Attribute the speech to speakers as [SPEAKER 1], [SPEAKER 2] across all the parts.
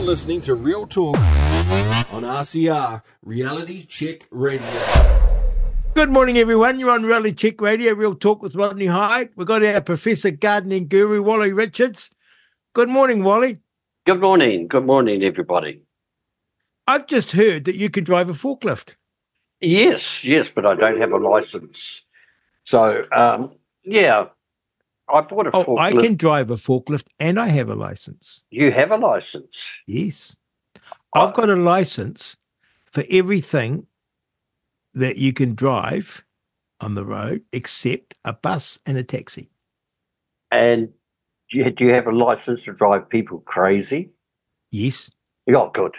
[SPEAKER 1] listening to Real Talk on RCR, Reality Check Radio.
[SPEAKER 2] Good morning, everyone. You're on Reality Check Radio, Real Talk with Rodney Hyde. We've got our Professor Gardening Guru, Wally Richards. Good morning, Wally.
[SPEAKER 3] Good morning. Good morning, everybody.
[SPEAKER 2] I've just heard that you can drive a forklift.
[SPEAKER 3] Yes, but I don't have a license. So, yeah, I bought a forklift.
[SPEAKER 2] I can drive a forklift and I have a license.
[SPEAKER 3] You have a license?
[SPEAKER 2] Yes. I've got a license for everything that you can drive on the road except a bus and a taxi.
[SPEAKER 3] And do you have a license to drive people crazy?
[SPEAKER 2] Yes.
[SPEAKER 3] Oh, good.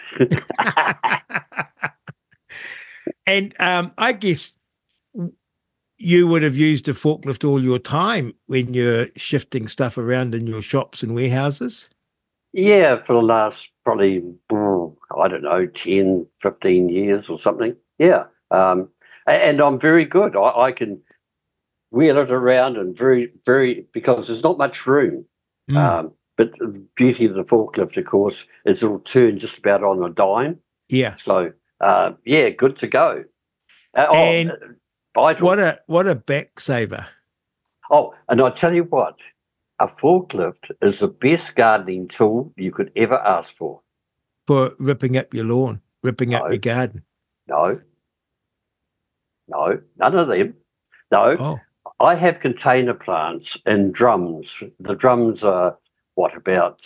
[SPEAKER 2] And I guess you would have used a forklift all your time when you're shifting stuff around in your shops and warehouses?
[SPEAKER 3] Yeah, for the last probably, I don't know, 10, 15 years or something. Yeah. And I'm very good. I can wheel it around and because there's not much room. But the beauty of the forklift, of course, is it'll turn just about on a dime.
[SPEAKER 2] Yeah.
[SPEAKER 3] So, yeah, good to go.
[SPEAKER 2] Vital. What a back saver.
[SPEAKER 3] Oh, and I tell you what, a forklift is the best gardening tool you could ever ask for.
[SPEAKER 2] For ripping up your lawn, ripping up your garden.
[SPEAKER 3] No, none of them. No.
[SPEAKER 2] Oh.
[SPEAKER 3] I have container plants in drums. The drums are, about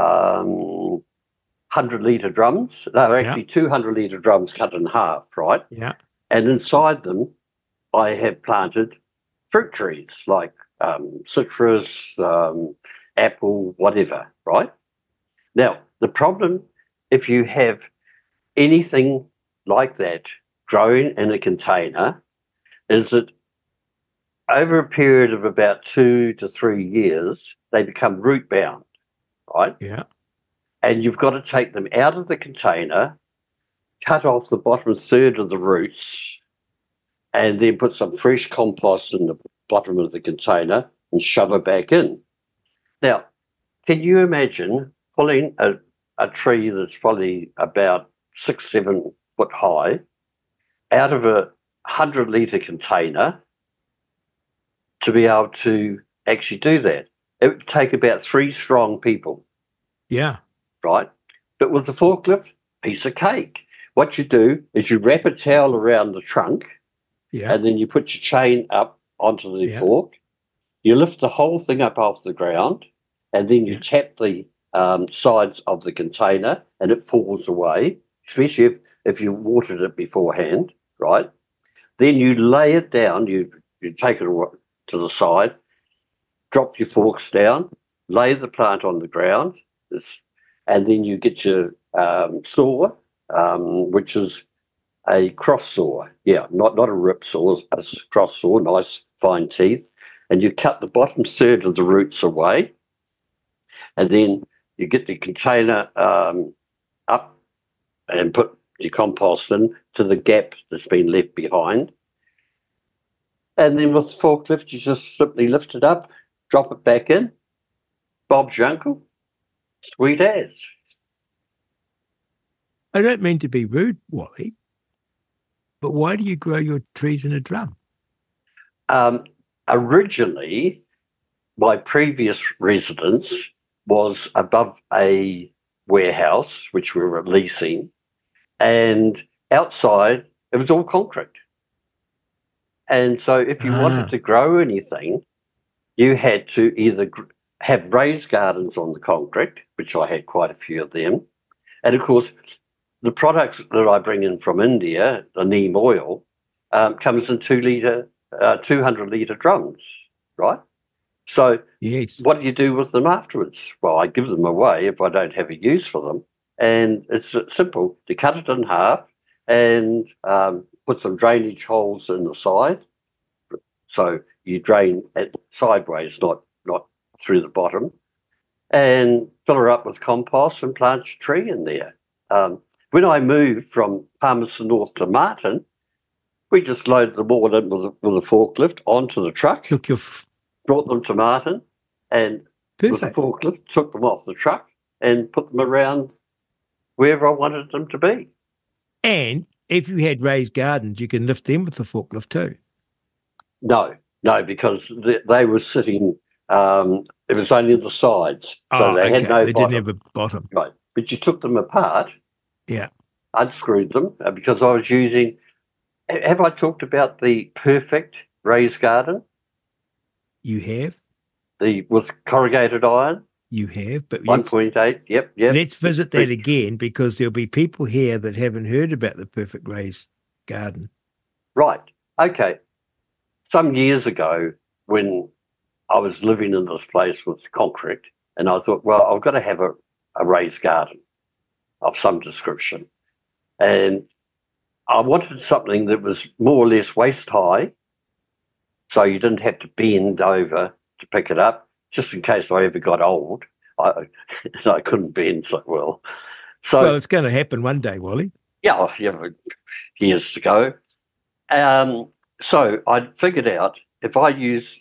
[SPEAKER 3] 100-litre drums? No, actually 200-litre drums cut in half, right?
[SPEAKER 2] Yeah.
[SPEAKER 3] And inside them, I have planted fruit trees like citrus, apple, whatever, right? Now, the problem, if you have anything like that growing in a container, is that over a period of about 2 to 3 years, they become root bound, right?
[SPEAKER 2] Yeah.
[SPEAKER 3] And you've got to take them out of the container, cut off the bottom third of the roots, and then put some fresh compost in the bottom of the container and shove it back in. Now, can you imagine pulling a tree that's probably about 6, 7 foot high out of a 100-litre container to be able to actually do that? It would take about 3 strong people.
[SPEAKER 2] Yeah.
[SPEAKER 3] Right? But with the forklift, piece of cake. What you do is you wrap a towel around the trunk, and then you put your chain up onto the fork. You lift the whole thing up off the ground, and then you tap the sides of the container, and it falls away, especially if you watered it beforehand, right? Then you lay it down, you take it to the side, drop your forks down, lay the plant on the ground, and then you get your saw, which is a cross saw. Yeah, not a rip saw, a cross saw, nice fine teeth. And you cut the bottom third of the roots away. And then you get the container up and put your compost in to the gap that's been left behind. And then with the forklift, you just simply lift it up, drop it back in. Bob's your uncle. Sweet as.
[SPEAKER 2] I don't mean to be rude, Wally, but why do you grow your trees in a drum?
[SPEAKER 3] Originally, my previous residence was above a warehouse, which we were leasing, and outside it was all concrete. And so if you wanted to grow anything, you had to either have raised gardens on the concrete, which I had quite a few of them. And, of course, the products that I bring in from India, the neem oil, comes in 200-litre drums, right? So what do you do with them afterwards? Well, I give them away if I don't have a use for them. And it's simple. To cut it in half and put some drainage holes in the side. So you drain it sideways, not through the bottom, and fill her up with compost and plant your tree in there. When I moved from Palmerston North to Martin, we just loaded them all in with a forklift onto the truck, brought them to Martin, and with the forklift took them off the truck and put them around wherever I wanted them to be.
[SPEAKER 2] And if you had raised gardens, you can lift them with the forklift too.
[SPEAKER 3] No, because they were sitting. It was only the sides, so they had no
[SPEAKER 2] They
[SPEAKER 3] bottom.
[SPEAKER 2] didn't have a bottom.
[SPEAKER 3] Right, but you took them apart.
[SPEAKER 2] Yeah.
[SPEAKER 3] Unscrewed them because I was using. Have I talked about the perfect raised garden?
[SPEAKER 2] You have.
[SPEAKER 3] With corrugated iron.
[SPEAKER 2] You have, but
[SPEAKER 3] 1.8. Yep.
[SPEAKER 2] Let's visit that again, because there'll be people here that haven't heard about the perfect raised garden.
[SPEAKER 3] Right. Okay. Some years ago, when I was living in this place with concrete, and I thought, well, I've got to have a raised garden of some description. And I wanted something that was more or less waist high, so you didn't have to bend over to pick it up, just in case I ever got old. I couldn't bend so well.
[SPEAKER 2] Well, it's going to happen one day, Wally.
[SPEAKER 3] Yeah, years to go. So I figured out if I use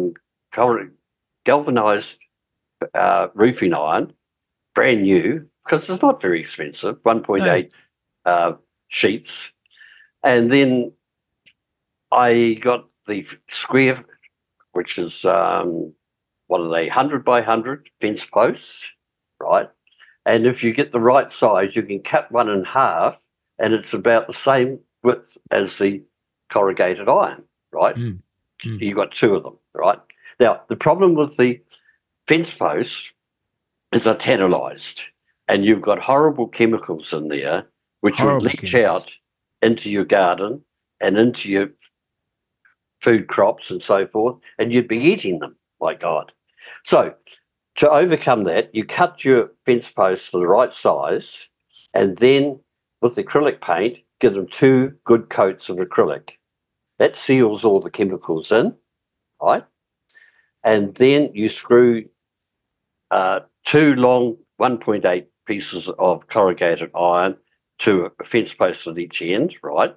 [SPEAKER 3] galvanized roofing iron, brand new, because it's not very expensive, 1.8 sheets, and then I got the square, which is what are they, 100 by 100 fence posts, right? And if you get the right size, you can cut one in half, and it's about the same width as the corrugated iron, right? You've got two of them, right? Now, the problem with the fence posts is they're tannalized, and you've got horrible chemicals in there which would leach out into your garden and into your food crops and so forth, and you'd be eating them, my God. So to overcome that, you cut your fence posts to the right size, and then with acrylic paint, give them 2 good coats of acrylic. That seals all the chemicals in, right? And then you screw 2 long 1.8 pieces of corrugated iron to a fence post at each end, right?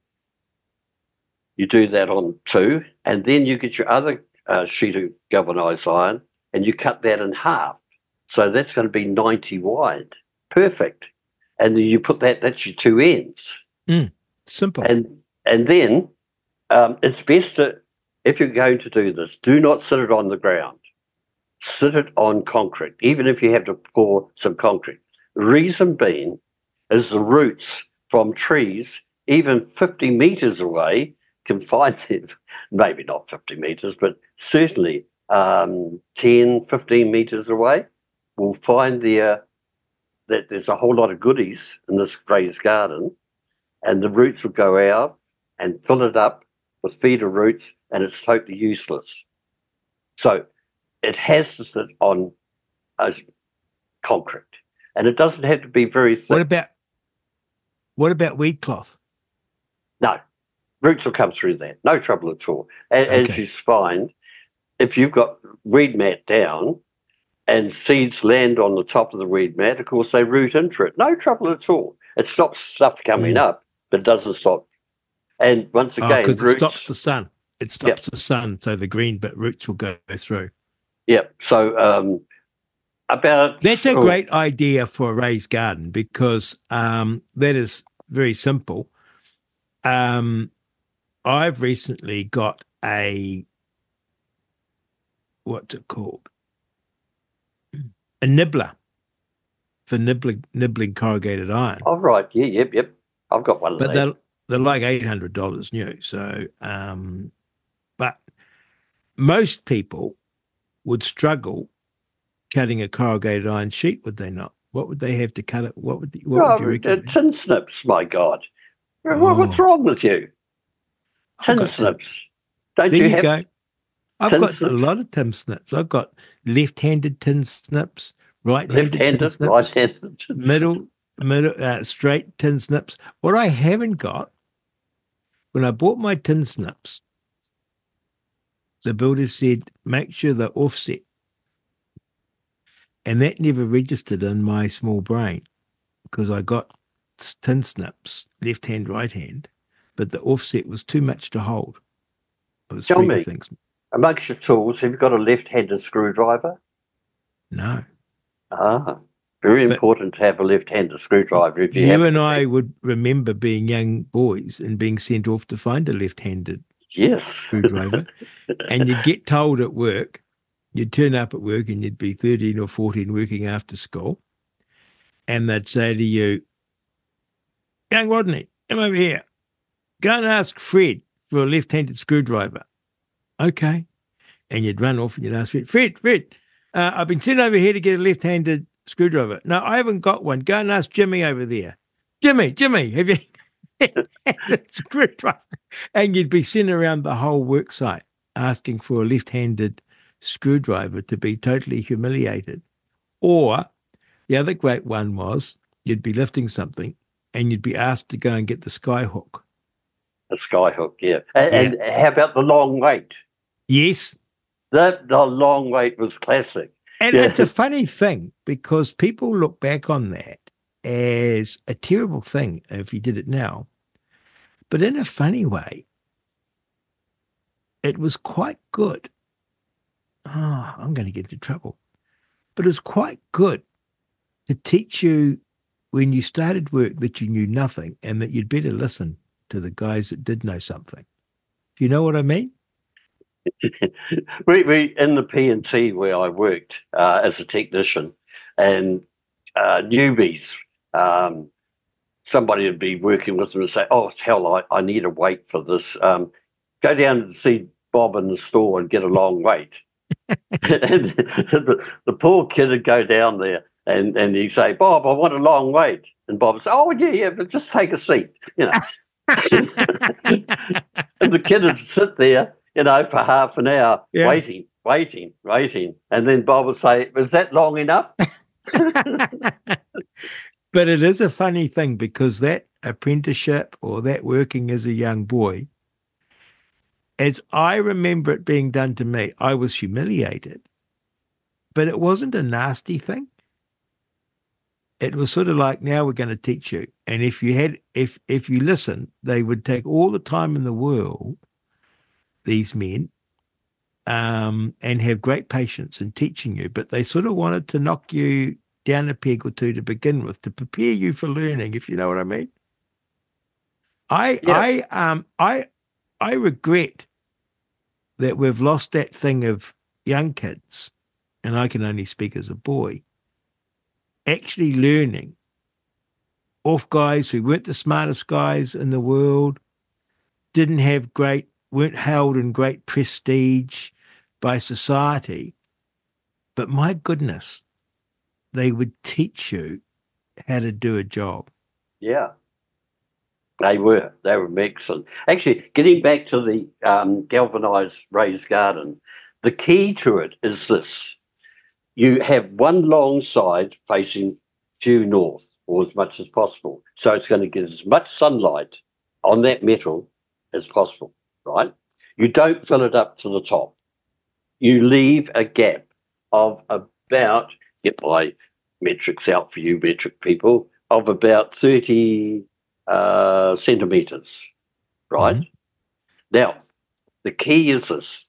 [SPEAKER 3] You do that on 2, and then you get your other sheet of galvanized iron and you cut that in half. So that's going to be 90 wide. Perfect. And then you put that's your 2 ends.
[SPEAKER 2] Simple.
[SPEAKER 3] And then it's best to, if you're going to do this, do not sit it on the ground. Sit it on concrete, even if you have to pour some concrete. The reason being is the roots from trees, even 50 metres away, can find it, maybe not 50 metres, but certainly 10, 15 metres away, will find that there's a whole lot of goodies in this raised garden, and the roots will go out and fill it up with feeder roots, and it's totally useless. So it has to sit on concrete, and it doesn't have to be very thick.
[SPEAKER 2] What about weed cloth?
[SPEAKER 3] No, roots will come through that. No trouble at all. As you find, if you've got weed mat down and seeds land on the top of the weed mat, of course they root into it. No trouble at all. It stops stuff coming up, but it doesn't stop. And once again,
[SPEAKER 2] because it stops the sun. It stops the sun, so the green bit roots will go through.
[SPEAKER 3] Yep. So
[SPEAKER 2] that's a great idea for a raised garden, because that is very simple. I've recently got what's it called? A nibbler for nibbling corrugated iron.
[SPEAKER 3] Oh, right. Yeah, yep. I've got one of those.
[SPEAKER 2] But they're like $800 new. So, but most people would struggle cutting a corrugated iron sheet, would they not? What would they have to cut it? What would you recommend?
[SPEAKER 3] Tin snips, my God. What's wrong with you? Tin snips. Don't you have?
[SPEAKER 2] Go. I've got a lot of tin snips. I've got left-handed tin snips, right-handed tin snips,
[SPEAKER 3] right-handed tin
[SPEAKER 2] middle, straight tin snips. What I haven't got, when I bought my tin snips, the builder said, make sure they're offset. And that never registered in my small brain, because I got tin snips, left hand, right hand, but the offset was too much to hold. It was
[SPEAKER 3] Tell me,
[SPEAKER 2] things.
[SPEAKER 3] Amongst your tools, have you got a left-handed screwdriver?
[SPEAKER 2] No.
[SPEAKER 3] Ah, Very
[SPEAKER 2] But
[SPEAKER 3] important to have a left-handed screwdriver if you
[SPEAKER 2] you
[SPEAKER 3] happen
[SPEAKER 2] and
[SPEAKER 3] to
[SPEAKER 2] I
[SPEAKER 3] be.
[SPEAKER 2] would remember being young boys and being sent off to find a left-handed
[SPEAKER 3] Yes.
[SPEAKER 2] screwdriver, and you'd get told at work, you'd turn up at work and you'd be 13 or 14 working after school, and they'd say to you, young Rodney, come over here. Go and ask Fred for a left-handed screwdriver. Okay. And you'd run off and you'd ask Fred, I've been sent over here to get a left-handed screwdriver. No, I haven't got one. Go and ask Jimmy over there. Jimmy, have you left-handed screwdriver? And you'd be sitting around the whole work site asking for a left-handed screwdriver to be totally humiliated. Or the other great one was you'd be lifting something and you'd be asked to go and get the sky hook.
[SPEAKER 3] A sky hook, yeah. And how about the long wait?
[SPEAKER 2] Yes.
[SPEAKER 3] The long wait was classic.
[SPEAKER 2] And it's a funny thing because people look back on that as a terrible thing if you did it now. But in a funny way, it was quite good. Oh, I'm going to get into trouble. But it was quite good to teach you when you started work that you knew nothing and that you'd better listen to the guys that did know something. Do you know what I mean?
[SPEAKER 3] we in the P&T where I worked as a technician, and newbies, somebody would be working with them and say, "Oh, hell, I need a weight for this. Go down and see Bob in the store and get a long weight." And the poor kid would go down there and he'd say, "Bob, I want a long weight." And Bob would say, "Oh, yeah, but just take a seat, you know." And the kid would sit there, you know, for half an hour, waiting. And then Bob would say, "Was that long enough?"
[SPEAKER 2] But it is a funny thing because that apprenticeship or that working as a young boy, as I remember it being done to me, I was humiliated, but it wasn't a nasty thing. It was sort of like, now we're going to teach you. And if you listen, they would take all the time in the world, these men, and have great patience in teaching you, but they sort of wanted to knock you down a peg or two to begin with to prepare you for learning, if you know what I mean. I regret that we've lost that thing of young kids, and I can only speak as a boy, actually learning off guys who weren't the smartest guys in the world, weren't held in great prestige by society, but my goodness, they would teach you how to do a job.
[SPEAKER 3] Yeah, they were excellent. Actually, getting back to the galvanized raised garden, the key to it is this: you have one long side facing due north, or as much as possible, so it's going to get as much sunlight on that metal as possible, right? You don't fill it up to the top. You leave a gap of about, get my metrics out for you metric people, of about 30 centimetres, right?
[SPEAKER 2] Mm-hmm.
[SPEAKER 3] Now, the key is this.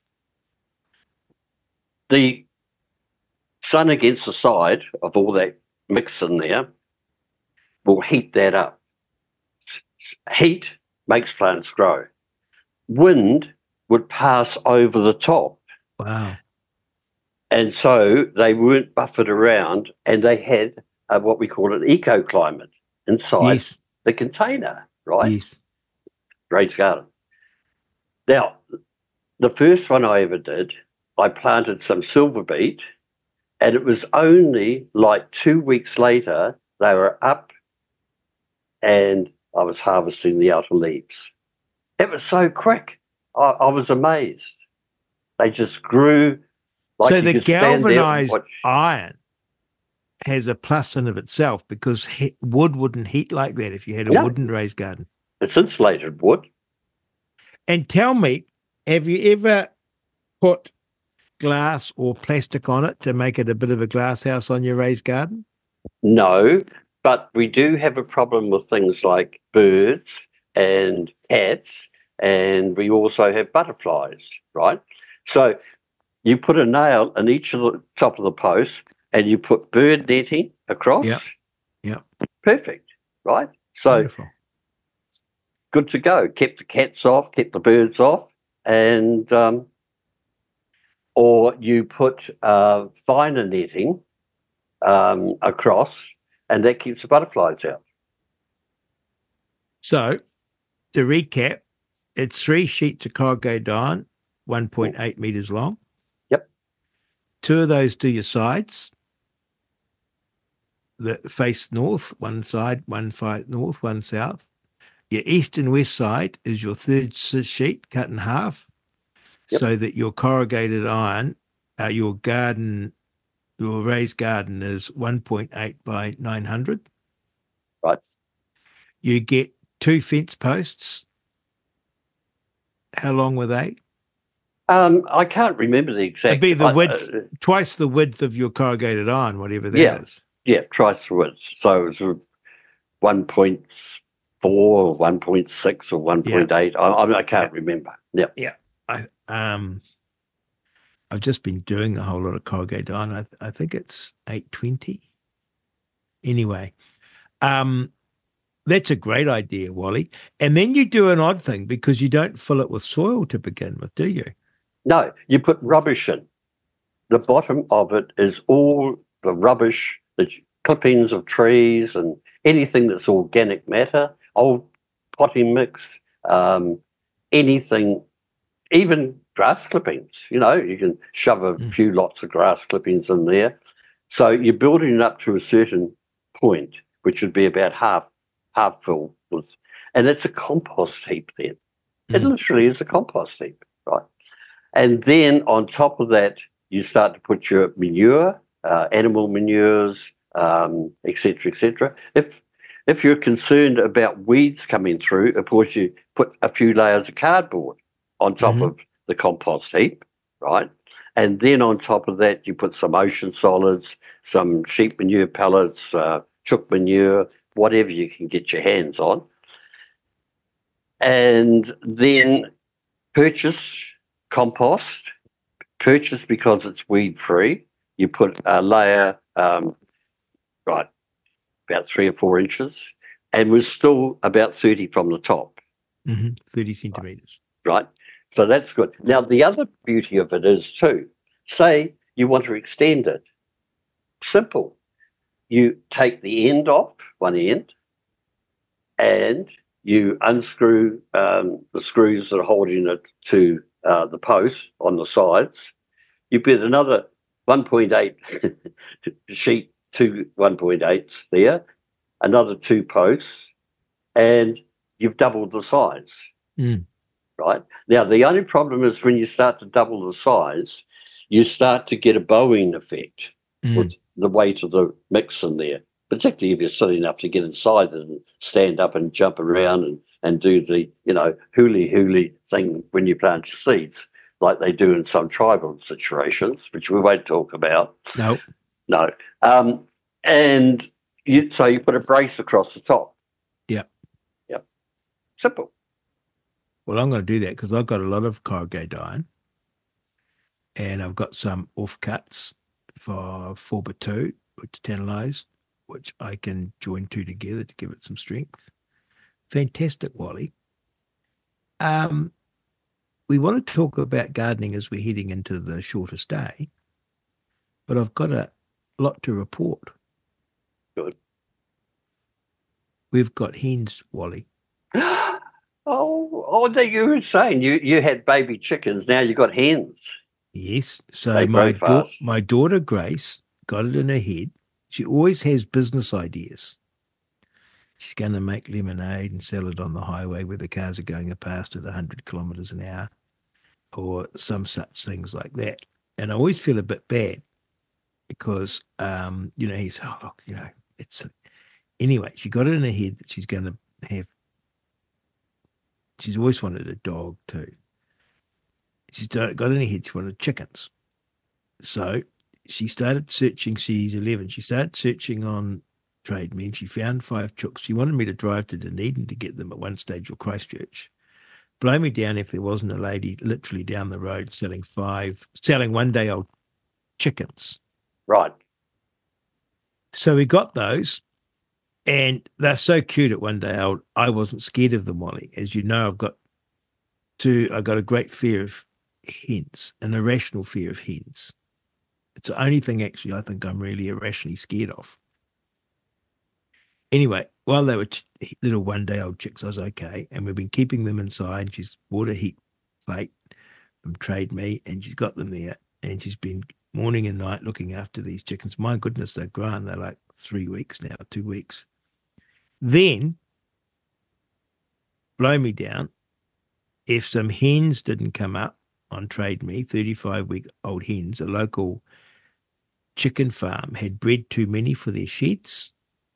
[SPEAKER 3] The sun against the side of all that mix in there will heat that up. Heat makes plants grow. Wind would pass over the top.
[SPEAKER 2] Wow.
[SPEAKER 3] And so they weren't buffered around, and they had what we call an ecoclimate inside the container, right?
[SPEAKER 2] Yes.
[SPEAKER 3] Raised garden. Now, the first one I ever did, I planted some silver beet, and it was only like 2 weeks later, they were up and I was harvesting the outer leaves. It was so quick. I was amazed. They just grew. Like,
[SPEAKER 2] so the galvanized iron has a plus in of itself because wood wouldn't heat like that if you had a wooden raised garden.
[SPEAKER 3] It's insulated wood.
[SPEAKER 2] And tell me, have you ever put glass or plastic on it to make it a bit of a glass house on your raised garden?
[SPEAKER 3] No, but we do have a problem with things like birds and cats, and we also have butterflies, right? So you put a nail in each of the top of the posts, and you put bird netting across.
[SPEAKER 2] Yep. Yep.
[SPEAKER 3] Perfect, right? So
[SPEAKER 2] Wonderful.
[SPEAKER 3] good to go. Kept the cats off, kept the birds off, and or you put finer netting across, and that keeps the butterflies out.
[SPEAKER 2] So to recap, it's 3 sheets of corrugated iron, 1.8 meters long.
[SPEAKER 3] Yep.
[SPEAKER 2] 2 of those do your sides that face north, one side, one north, one south. Your east and west side is your third sheet cut in half, so that your corrugated iron, your raised garden is 1.8 by 900.
[SPEAKER 3] Right.
[SPEAKER 2] You get 2 fence posts. How long were they?
[SPEAKER 3] I can't remember the exact.
[SPEAKER 2] It'd be the width, twice the width of your corrugated iron, whatever that is.
[SPEAKER 3] Yeah, twice the width. So it was 1.4 or 1.6 or 1.8. I can't remember. Yeah.
[SPEAKER 2] I've just been doing a whole lot of corrugated iron. I think it's 820. Anyway, that's a great idea, Wally. And then you do an odd thing because you don't fill it with soil to begin with, do you?
[SPEAKER 3] No, you put rubbish in. The bottom of it is all the rubbish, the clippings of trees and anything that's organic matter, old potting mix, anything, even grass clippings. You know, you can shove a few lots of grass clippings in there. So you're building it up to a certain point, which would be about half full. And it's a compost heap then. It literally is a compost heap, right? And then on top of that, you start to put your manure, animal manures, et cetera, et cetera. If you're concerned about weeds coming through, of course, you put a few layers of cardboard on top of the compost heap, right? And then on top of that, you put some ocean solids, some sheep manure pellets, chook manure, whatever you can get your hands on. And then purchase compost, because it's weed-free. You put a layer, about 3 or 4 inches, and we're still about 30 from the top.
[SPEAKER 2] 30 centimetres.
[SPEAKER 3] Right. So that's good. Now, the other beauty of it is too, say you want to extend it. Simple. You take the end off, one end, and you unscrew the screws that are holding it to the post on the sides. You put another 1.8 sheet, 2 1.8s there, another 2 posts, and you've doubled the size. Right? Now, the only problem is when you start to double the size, you start to get a bowing effect with the weight of the mix in there, particularly if you're sitting up to get inside it and stand up and jump around and do the, hooly thing when you plant your seeds, like they do in some tribal situations, which we won't talk about.
[SPEAKER 2] No.
[SPEAKER 3] And you put a brace across the top.
[SPEAKER 2] Yeah.
[SPEAKER 3] Yep. Simple.
[SPEAKER 2] Well, I'm going to do that because I've got a lot of corrugated iron and I've got some offcuts for 4x2, which are tantalised, which I can join 2 together to give it some strength. Fantastic, Wally. We want to talk about gardening as we're heading into the shortest day, but I've got a lot to report.
[SPEAKER 3] Good.
[SPEAKER 2] We've got hens, Wally.
[SPEAKER 3] Oh, that you were saying you had baby chickens. Now you've got hens.
[SPEAKER 2] Yes. So my daughter Grace got it in her head. She always has business ideas. She's going to make lemonade and sell it on the highway where the cars are going past at 100 kilometres an hour, or some such things like that. And I always feel a bit bad because, he's, anyway, she got it in her head that she's going to have. She's always wanted a dog too. She's got in her head she wanted chickens. So she started searching. She's 11. She started searching on Trade Me and she found 5 chooks. She wanted me to drive to Dunedin to get them at one stage, or Christchurch. Blow me down if there wasn't a lady literally down the road selling 1-day-old chickens.
[SPEAKER 3] Right.
[SPEAKER 2] So we got those, and they're so cute. At one day old, I wasn't scared of them, Wally. As you know, I got a great fear of hens, an irrational fear of hens. It's the only thing actually I think I'm really irrationally scared of. Anyway, while they were little one-day-old chicks, I was okay, and we've been keeping them inside. She's bought a heat plate from Trade Me, and she's got them there, and she's been morning and night looking after these chickens. My goodness, they're grown. They're like 3 weeks now, 2 weeks. Then, blow me down, if some hens didn't come up on Trade Me, 35-week-old hens, a local chicken farm had bred too many for their sheds,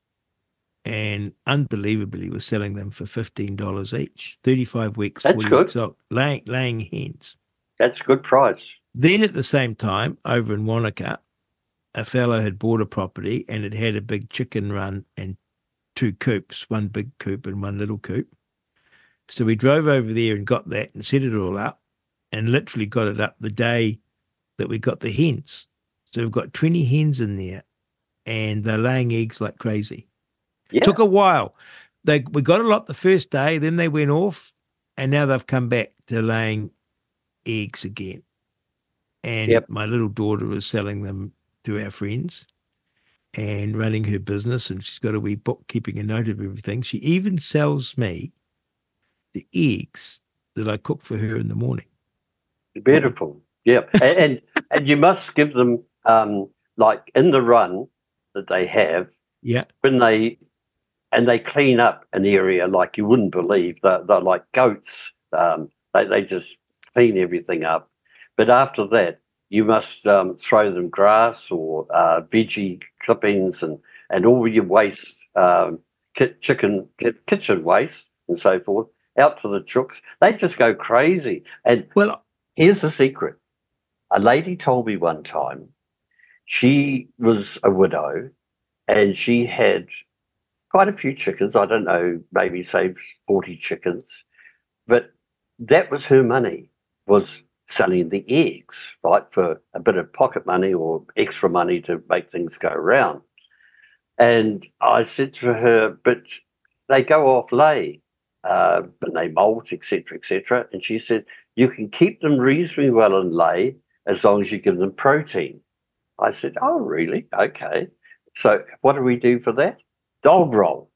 [SPEAKER 2] and unbelievably was selling them for $15 each. 35 weeks,
[SPEAKER 3] That's
[SPEAKER 2] 40
[SPEAKER 3] good.
[SPEAKER 2] weeks old, laying hens.
[SPEAKER 3] That's a good price.
[SPEAKER 2] Then at the same time, over in Wanaka, a fellow had bought a property and it had a big chicken run and 2 coops, one big coop and one little coop. So we drove over there and got that and set it all up, and literally got it up the day that we got the hens. So we've got 20 hens in there, and they're laying eggs like crazy.
[SPEAKER 3] Yeah.
[SPEAKER 2] Took a while. We got a lot the first day, then they went off, and now they've come back to laying eggs again. And my little daughter is selling them to our friends and running her business, and she's got a wee book keeping a note of everything. She even sells me the eggs that I cook for her in the morning.
[SPEAKER 3] Beautiful. Yeah. And you must give them, like in the run that they have, when they clean up an area like you wouldn't believe. They're like goats. They just clean everything up. But after that, you must throw them grass or veggie clippings and all your waste, kitchen waste and so forth, out to the chooks. They just go crazy. And here's the secret. A lady told me one time, she was a widow and she had quite a few chickens. I don't know, maybe say 40 chickens. But that was her money, was selling the eggs, right, for a bit of pocket money or extra money to make things go around. And I said to her, but they go off lay, and they molt, etc., etc. And she said, you can keep them reasonably well in lay as long as you give them protein. I said, oh, really? Okay. So what do we do for that? Dog roll.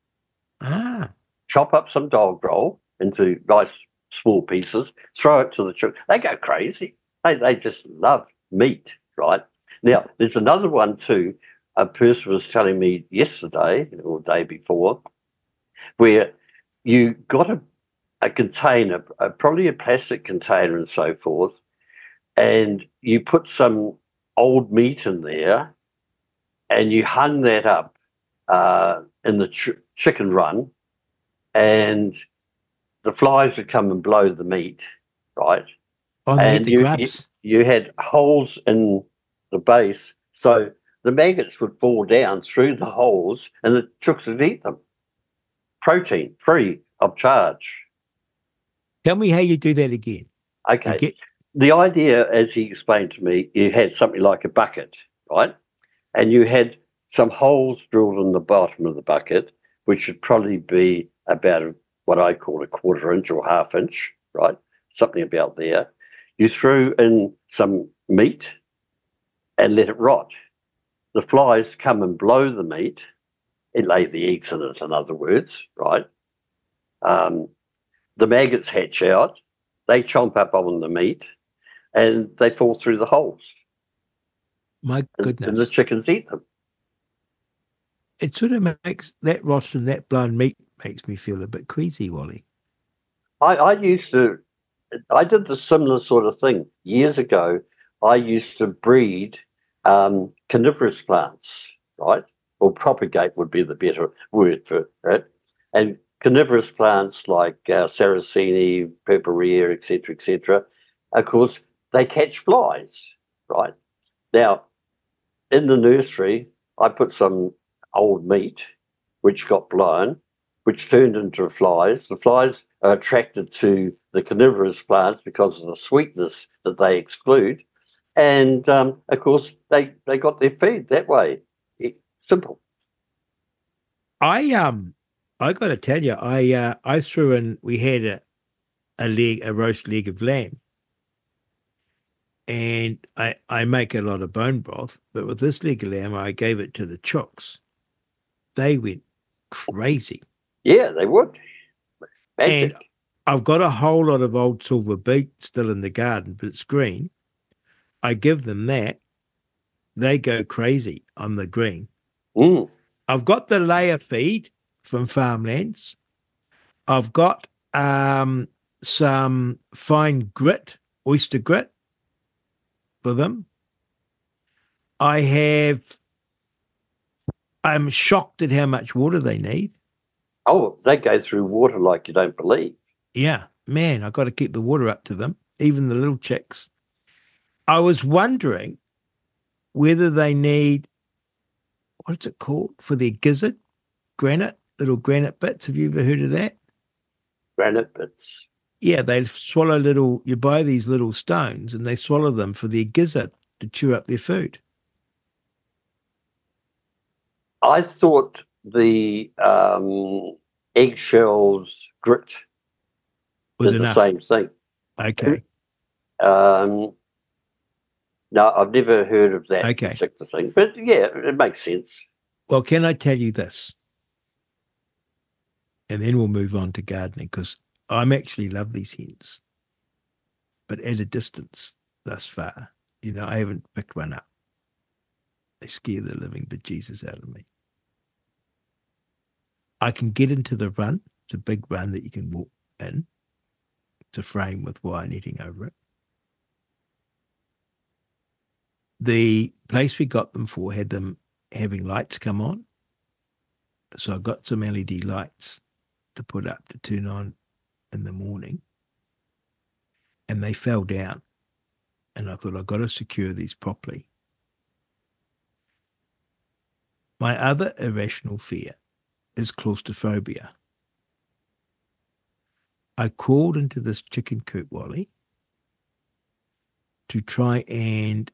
[SPEAKER 3] Chop up some dog roll into nice small pieces, throw it to the children. They go crazy. They just love meat, right? Now, there's another one too. A person was telling me yesterday or day before, where you got a container, probably a plastic container and so forth, and you put some old meat in there and you hung that up in the chicken run, and the flies would come and blow the meat, right?
[SPEAKER 2] Oh, and
[SPEAKER 3] you had holes in the base, so the maggots would fall down through the holes and the chooks would eat them. Protein, free of charge.
[SPEAKER 2] Tell me how you do that again.
[SPEAKER 3] Okay. The idea, as he explained to me, you had something like a bucket, right? And you had some holes drilled in the bottom of the bucket, which would probably be about what I call a 1/4 inch or 1/2 inch, right? Something about there. You threw in some meat and let it rot. The flies come and blow the meat. It lays the eggs in it, in other words, right? The maggots hatch out. They chomp up on the meat and they fall through the holes.
[SPEAKER 2] My goodness.
[SPEAKER 3] And the chickens eat them.
[SPEAKER 2] It sort of makes that rot and that blown meat makes me feel a bit queasy, Wally.
[SPEAKER 3] I did the similar sort of thing years ago. I used to breed carnivorous plants, right? Or propagate would be the better word for it. And carnivorous plants like Sarraceni, purpurea, etc., of course, they catch flies, right? Now, in the nursery, I put some old meat, which got blown, which turned into flies. The flies are attracted to the carnivorous plants because of the sweetness that they exclude. And, of course, they got their feed that way. Simple.
[SPEAKER 2] I got to tell you, I threw in. We had a roast leg of lamb, and I make a lot of bone broth. But with this leg of lamb, I gave it to the chooks. They went crazy.
[SPEAKER 3] Yeah, they would. Magic.
[SPEAKER 2] And I've got a whole lot of old silver beet still in the garden, but it's green. I give them that. They go crazy on the green.
[SPEAKER 3] Mm.
[SPEAKER 2] I've got the layer feed from Farmlands. I've got some fine grit, oyster grit for them. I'm shocked at how much water they need.
[SPEAKER 3] Oh, they go through water like you don't believe.
[SPEAKER 2] Yeah, man, I've got to keep the water up to them, even the little chicks. I was wondering whether they need, what's it called, for their gizzard? Granite, little granite bits. Have you ever heard of that?
[SPEAKER 3] Granite bits.
[SPEAKER 2] Yeah, they swallow you buy these little stones and they swallow them for their gizzard to chew up their food.
[SPEAKER 3] I thought the eggshells grit
[SPEAKER 2] Was
[SPEAKER 3] did
[SPEAKER 2] enough.
[SPEAKER 3] the same thing.
[SPEAKER 2] Okay.
[SPEAKER 3] No, I've never heard of that
[SPEAKER 2] Okay.
[SPEAKER 3] particular thing. But yeah, it makes sense.
[SPEAKER 2] Well, can I tell you this? And then we'll move on to gardening because I actually love these hens, but at a distance thus far. I haven't picked one up. They scare the living bejesus out of me. I can get into the run. It's a big run that you can walk in. It's a frame with wire netting over it. The place we got them for had them having lights come on. So I got some LED lights to put up to turn on in the morning. And they fell down. And I thought, I've got to secure these properly. My other irrational fear is claustrophobia. I crawled into this chicken coop, Wally, to try and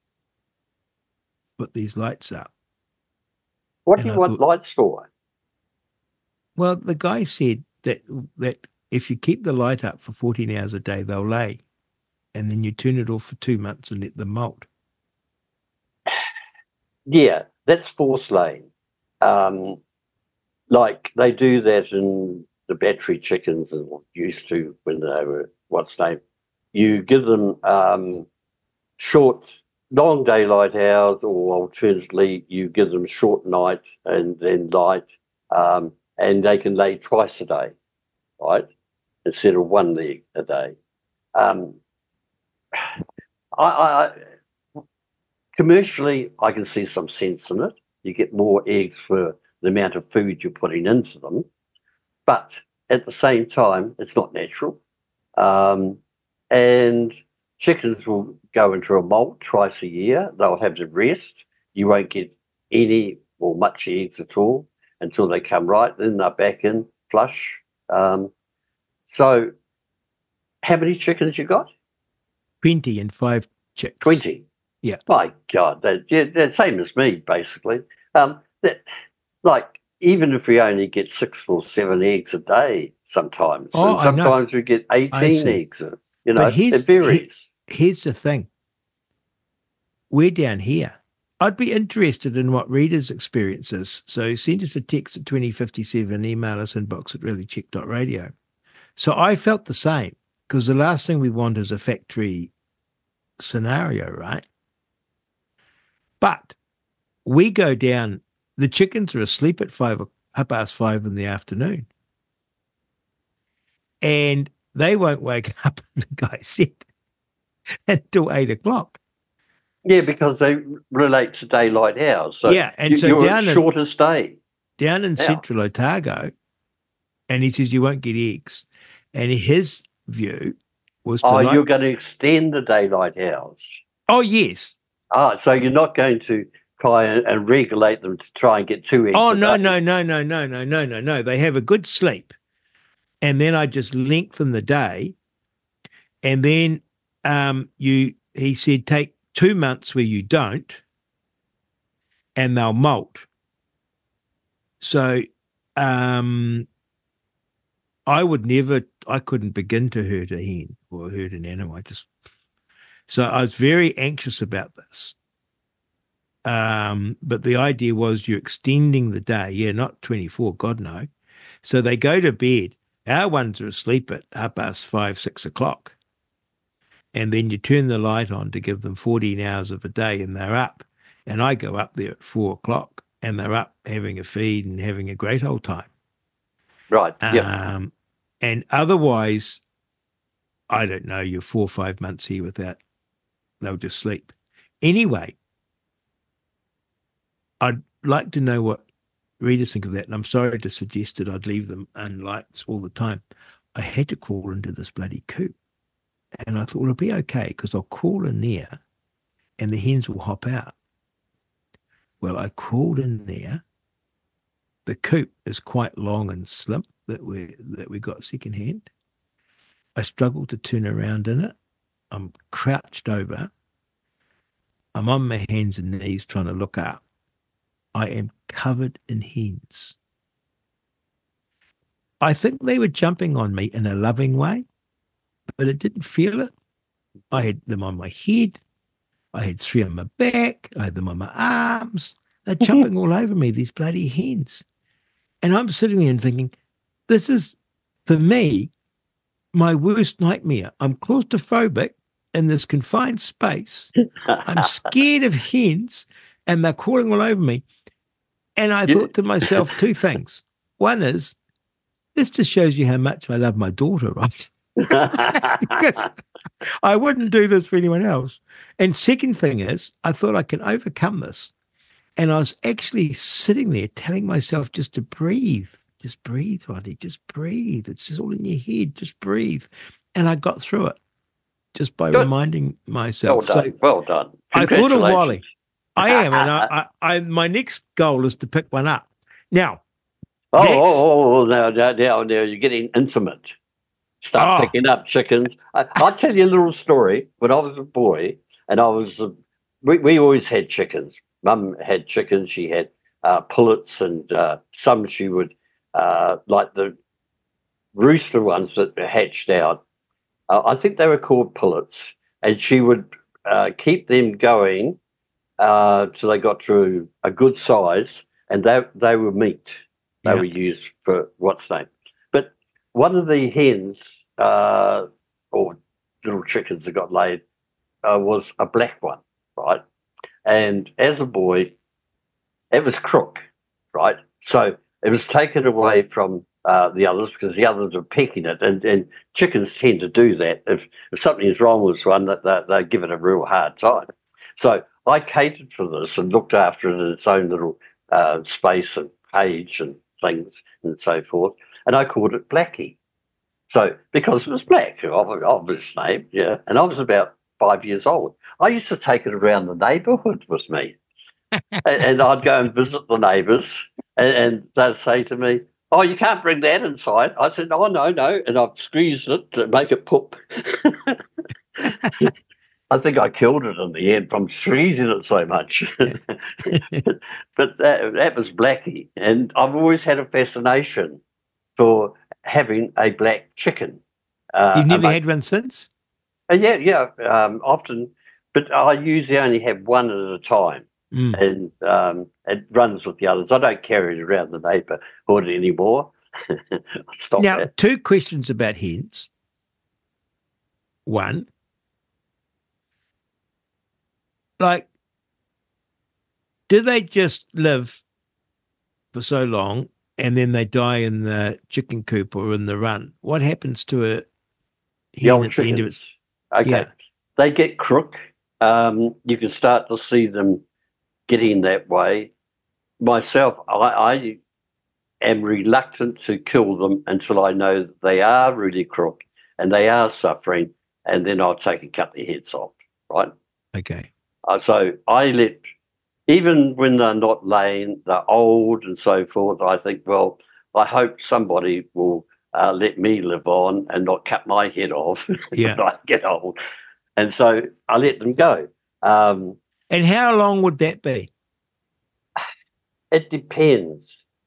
[SPEAKER 2] put these lights up.
[SPEAKER 3] What do you want lights for?
[SPEAKER 2] Well, the guy said that if you keep the light up for 14 hours a day, they'll lay. And then you turn it off for 2 months and let them molt.
[SPEAKER 3] Yeah, that's force laying. Like they do that in the battery chickens and used to when they were, what's name? You give them long daylight hours, or alternatively, you give them short night and then light, and they can lay twice a day, right? Instead of one leg a day. Commercially, I can see some sense in it. You get more eggs for the amount of food you're putting into them. But at the same time, it's not natural. And chickens will go into a molt twice a year. They'll have to rest. You won't get any or much eggs at all until they come right. Then they're back in flush. So how many chickens you got?
[SPEAKER 2] 20 and 5 chicks.
[SPEAKER 3] 20?
[SPEAKER 2] Yeah.
[SPEAKER 3] My God, they're same as me, basically. Even if we only get 6 or 7 eggs a day sometimes, and sometimes we get 18 eggs, it varies.
[SPEAKER 2] Here's the thing. We're down here. I'd be interested in what readers' experience is. So send us a text at 2057, email us inbox@reallycheck.radio. So I felt the same, because the last thing we want is a factory scenario, right? But we go down, the chickens are asleep at 5:30 in the afternoon. And they won't wake up, the guy said, until 8 o'clock.
[SPEAKER 3] Yeah, because they relate to daylight hours. So
[SPEAKER 2] yeah, and so
[SPEAKER 3] you're
[SPEAKER 2] down
[SPEAKER 3] shortest day.
[SPEAKER 2] Down in central Otago, and he says you won't get eggs. And his view was
[SPEAKER 3] you're going to extend the daylight hours.
[SPEAKER 2] Oh, yes.
[SPEAKER 3] So you're not going to try and regulate them to try and get 2 eggs a
[SPEAKER 2] no,
[SPEAKER 3] day.
[SPEAKER 2] no. They have a good sleep. And then I just lengthen the day. And then he said, take 2 months where you don't, and they'll molt. So I couldn't begin to hurt a hen or hurt an animal. So I was very anxious about this. But the idea was you're extending the day. Yeah, not 24, God no. So they go to bed. Our ones are asleep at 5:30, 6 o'clock. And then you turn the light on to give them 14 hours of a day and they're up. And I go up there at 4 o'clock and they're up having a feed and having a great old time.
[SPEAKER 3] Right. Yeah.
[SPEAKER 2] And otherwise, I don't know, you're 4 or 5 months here without, they'll just sleep. Anyway, I'd like to know what readers think of that. And I'm sorry to suggest that I'd leave them unlights all the time. I had to crawl into this bloody coop. And I thought, well, it'll be okay because I'll crawl in there and the hens will hop out. Well, I crawled in there. The coop is quite long and slim that we got secondhand. I struggled to turn around in it. I'm crouched over. I'm on my hands and knees trying to look up. I am covered in hens. I think they were jumping on me in a loving way, but I didn't feel it. I had them on my head. I had 3 on my back. I had them on my arms. They're jumping all over me, these bloody hens. And I'm sitting there and thinking, this is, for me, my worst nightmare. I'm claustrophobic in this confined space. I'm scared of hens and they're crawling all over me. And I thought to myself 2 things. One is, this just shows you how much I love my daughter, right? Because I wouldn't do this for anyone else. And second thing is, I thought I can overcome this. And I was actually sitting there telling myself just to breathe. Just breathe, Rodney. Just breathe. It's just all in your head. Just breathe. And I got through it just by reminding myself.
[SPEAKER 3] Well done.
[SPEAKER 2] So
[SPEAKER 3] well done.
[SPEAKER 2] I thought of Wally. I am. And I my next goal is to pick one up. Now,
[SPEAKER 3] now you're getting intimate. Start picking up chickens. I'll tell you a little story. When I was a boy, and we always had chickens. Mum had chickens. She had pullets, and some she would like the rooster ones that hatched out. I think they were called pullets, and she would keep them going till they got to a good size, and they were meat. They were used for what's name. But one of the hens or little chickens that got laid was a black one, right? And as a boy, it was crook, right? So it was taken away from the others because the others were pecking it, and chickens tend to do that. If something is wrong with one, they give it a real hard time. So I catered for this and looked after it in its own little space and cage and things and so forth, and I called it Blackie. So because it was black, obvious name, yeah. And I was about 5 years old. I used to take it around the neighbourhood with me, and I'd go and visit the neighbours, and they'd say to me, "Oh, you can't bring that inside." I said, "Oh, no," and I'd squeeze it to make it poop. I think I killed it in the end from squeezing it so much. But that was Blackie. And I've always had a fascination for having a black chicken.
[SPEAKER 2] You've never had one since?
[SPEAKER 3] Often. But I usually only have one at a time. And it runs with the others. I don't carry it around the neighbourhood anymore. Stop
[SPEAKER 2] now,
[SPEAKER 3] that.
[SPEAKER 2] 2 questions about hens. One, like, do they just live for so long and then they die in the chicken coop or in the run? What happens to a hen at the end of it?
[SPEAKER 3] Okay. Yeah. They get crook. You can start to see them getting that way. Myself, I am reluctant to kill them until I know that they are really crook and they are suffering, and then I'll take and cut their heads off, right?
[SPEAKER 2] Okay.
[SPEAKER 3] So I let, even when they're not laying, they're old and so forth, I think, well, I hope somebody will let me live on and not cut my head off when I get old. And so I let them go.
[SPEAKER 2] And how long would that be?
[SPEAKER 3] It depends.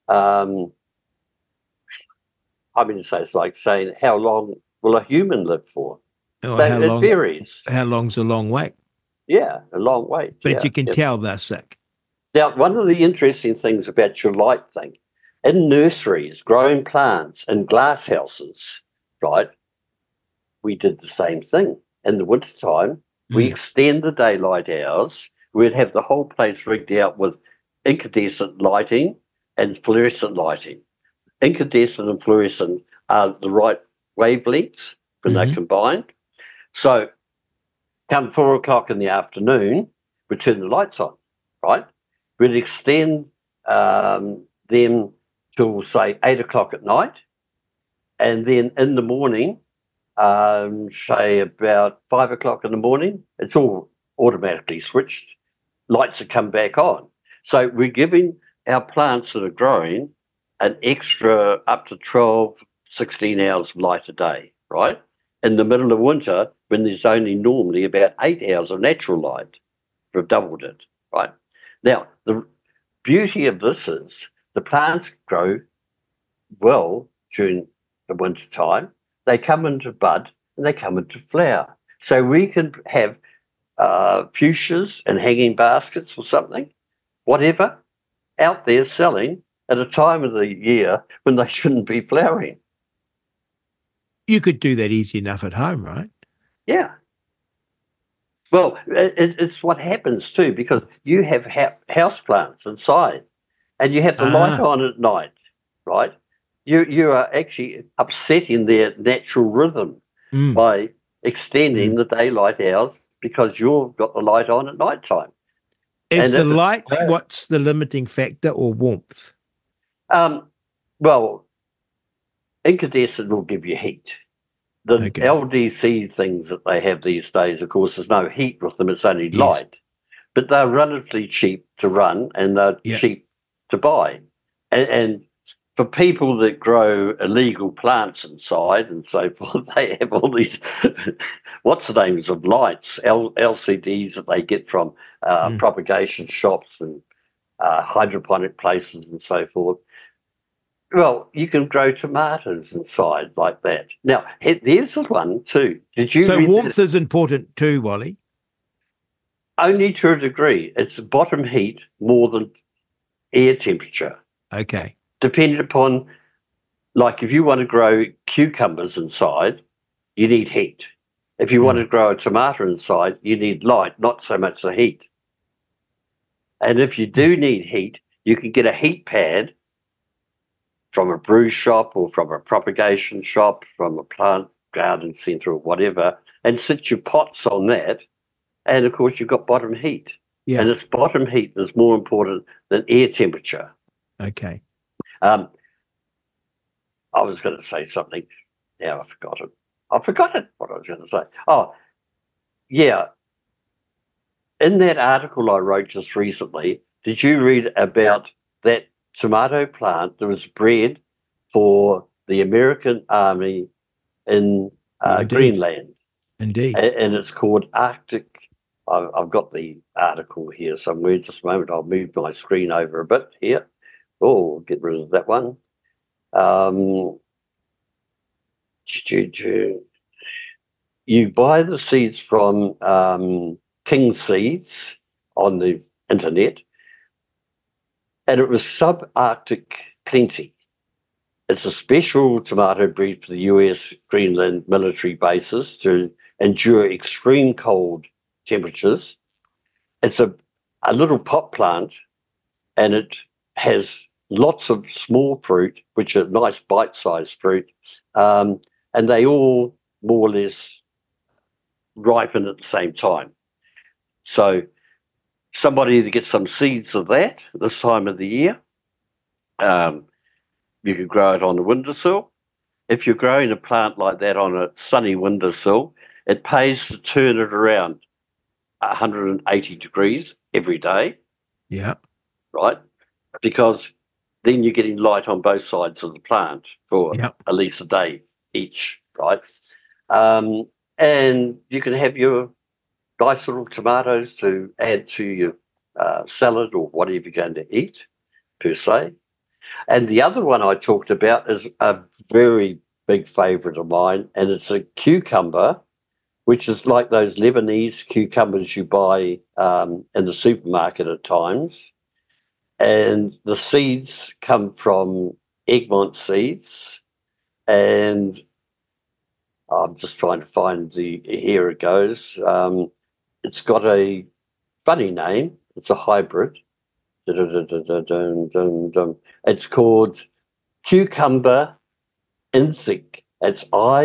[SPEAKER 3] I mean, so it's like saying, how long will a human live for?
[SPEAKER 2] Or
[SPEAKER 3] But it varies.
[SPEAKER 2] how long's a long wait?
[SPEAKER 3] Yeah, a long wait.
[SPEAKER 2] But
[SPEAKER 3] yeah,
[SPEAKER 2] you can
[SPEAKER 3] yeah.
[SPEAKER 2] tell they're sick.
[SPEAKER 3] Now, one of the interesting things about your light thing, in nurseries, growing plants in glass houses, right, we did the same thing. In the wintertime, we extend the daylight hours. We'd have the whole place rigged out with incandescent lighting and fluorescent lighting. Incandescent and fluorescent are the right wavelengths when they're combined. So come 4 o'clock in the afternoon, we turn the lights on, right? We'd extend them till, say, 8 o'clock at night. And then in the morning, say about 5 o'clock in the morning, it's all automatically switched. Lights have come back on. So we're giving our plants that are growing an extra up to 12, 16 hours of light a day, right? In the middle of winter, when there's only normally about 8 hours of natural light, we've doubled it, right? Now, the beauty of this is the plants grow well during the winter time. They come into bud and they come into flower. So we can have fuchsias and hanging baskets or something, whatever, out there selling at a time of the year when they shouldn't be flowering.
[SPEAKER 2] You could do that easy enough at home, right?
[SPEAKER 3] Yeah. Well, it's what happens too, because you have house plants inside and you have the light on at night, right? You are actually upsetting their natural rhythm by extending the daylight hours because you've got the light on at night time.
[SPEAKER 2] Is the light, what's the limiting factor, or warmth?
[SPEAKER 3] Well, incandescent will give you heat. The LDC things that they have these days, of course, there's no heat with them, it's only light. But they're relatively cheap to run and they're cheap to buy. And for people that grow illegal plants inside and so forth, they have all these, what's the names of lights, LCDs that they get from propagation shops and hydroponic places and so forth. Well, you can grow tomatoes inside like that. Now, there's the one too. Did you?
[SPEAKER 2] So warmth is important too, Wally?
[SPEAKER 3] Only to a degree. It's bottom heat more than air temperature.
[SPEAKER 2] Okay.
[SPEAKER 3] Depending upon, like if you want to grow cucumbers inside, you need heat. If you want to grow a tomato inside, you need light, not so much the heat. And if you do need heat, you can get a heat pad from a brew shop or from a propagation shop, from a plant garden centre or whatever, and sit your pots on that. And, of course, you've got bottom heat. Yeah. And it's bottom heat is more important than air temperature.
[SPEAKER 2] Okay.
[SPEAKER 3] I was going to say something. Now I forgot it. What I was going to say. Oh, yeah. In that article I wrote just recently, did you read about that tomato plant that was bred for the American Army in Greenland?
[SPEAKER 2] Indeed.
[SPEAKER 3] And it's called Arctic. I've got the article here somewhere. Just a moment. I'll move my screen over a bit here. Oh, get rid of that one. You buy the seeds from King Seeds on the internet, and it was subarctic plenty. It's a special tomato breed for the US Greenland military bases to endure extreme cold temperatures. It's a little pot plant, and it has lots of small fruit, which are nice bite-sized fruit, and they all more or less ripen at the same time. So somebody to get some seeds of that this time of the year. You could grow it on the windowsill. If you're growing a plant like that on a sunny windowsill, it pays to turn it around 180 degrees every day.
[SPEAKER 2] Yeah.
[SPEAKER 3] Right? Because then you're getting light on both sides of the plant for at least a day each, right? And you can have your nice little tomatoes to add to your salad or whatever you're going to eat, per se. And the other one I talked about is a very big favourite of mine, and it's a cucumber, which is like those Lebanese cucumbers you buy in the supermarket at times. And the seeds come from Egmont seeds, and I'm just trying to find here it goes. It's got a funny name. It's a hybrid. It's called Cucumber Inzik. It's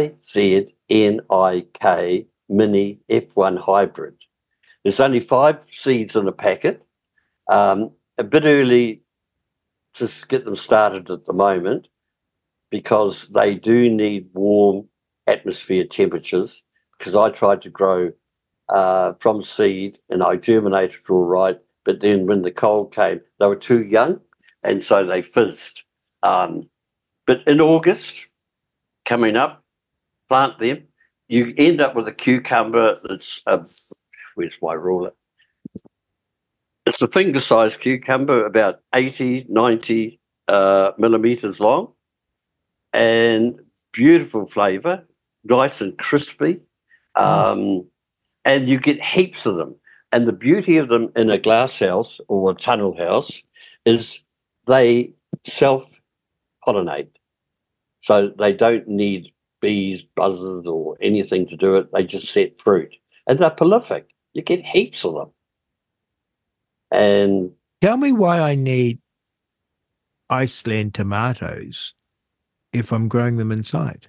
[SPEAKER 3] IZNIK Mini F1 Hybrid. There's only 5 seeds in a packet. A bit early to get them started at the moment because they do need warm atmosphere temperatures, because I tried to grow from seed and I germinated all right, but then when the cold came, they were too young and so they fizzed. But in August, coming up, plant them, you end up with a cucumber that's, where's my ruler? It's a finger-sized cucumber, about 80, 90 millimetres long, and beautiful flavour, nice and crispy, and you get heaps of them. And the beauty of them in a glass house or a tunnel house is they self-pollinate. So they don't need bees, buzzers, or anything to do it. They just set fruit. And they're prolific. You get heaps of them. And
[SPEAKER 2] tell me why I need Iceland tomatoes if I'm growing them inside.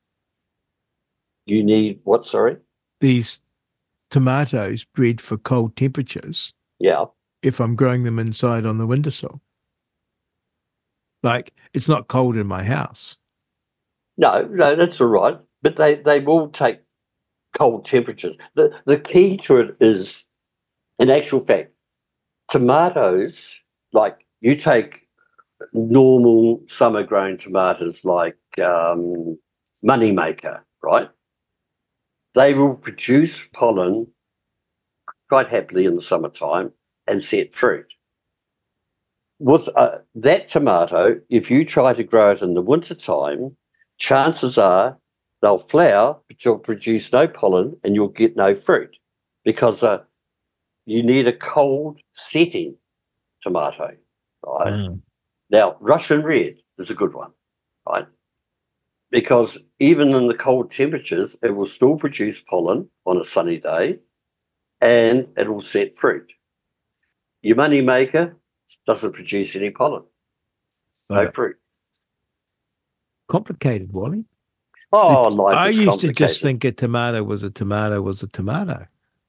[SPEAKER 3] You need what, sorry?
[SPEAKER 2] These tomatoes bred for cold temperatures.
[SPEAKER 3] Yeah.
[SPEAKER 2] If I'm growing them inside on the windowsill. Like, it's not cold in my house.
[SPEAKER 3] No, that's all right. But they will take cold temperatures. The key to it is, in actual fact, tomatoes, like you take normal summer-grown tomatoes like Moneymaker, right? They will produce pollen quite happily in the summertime and set fruit. With that tomato, if you try to grow it in the wintertime, chances are they'll flower, but you'll produce no pollen and you'll get no fruit, because you need a cold setting tomato, right? Now, Russian red is a good one, right? Because even in the cold temperatures, it will still produce pollen on a sunny day and it will set fruit. Your Moneymaker doesn't produce any pollen, no fruit.
[SPEAKER 2] Complicated, Wally.
[SPEAKER 3] Oh, life
[SPEAKER 2] I
[SPEAKER 3] is
[SPEAKER 2] used to
[SPEAKER 3] complicated.
[SPEAKER 2] just think a tomato was a tomato was a tomato.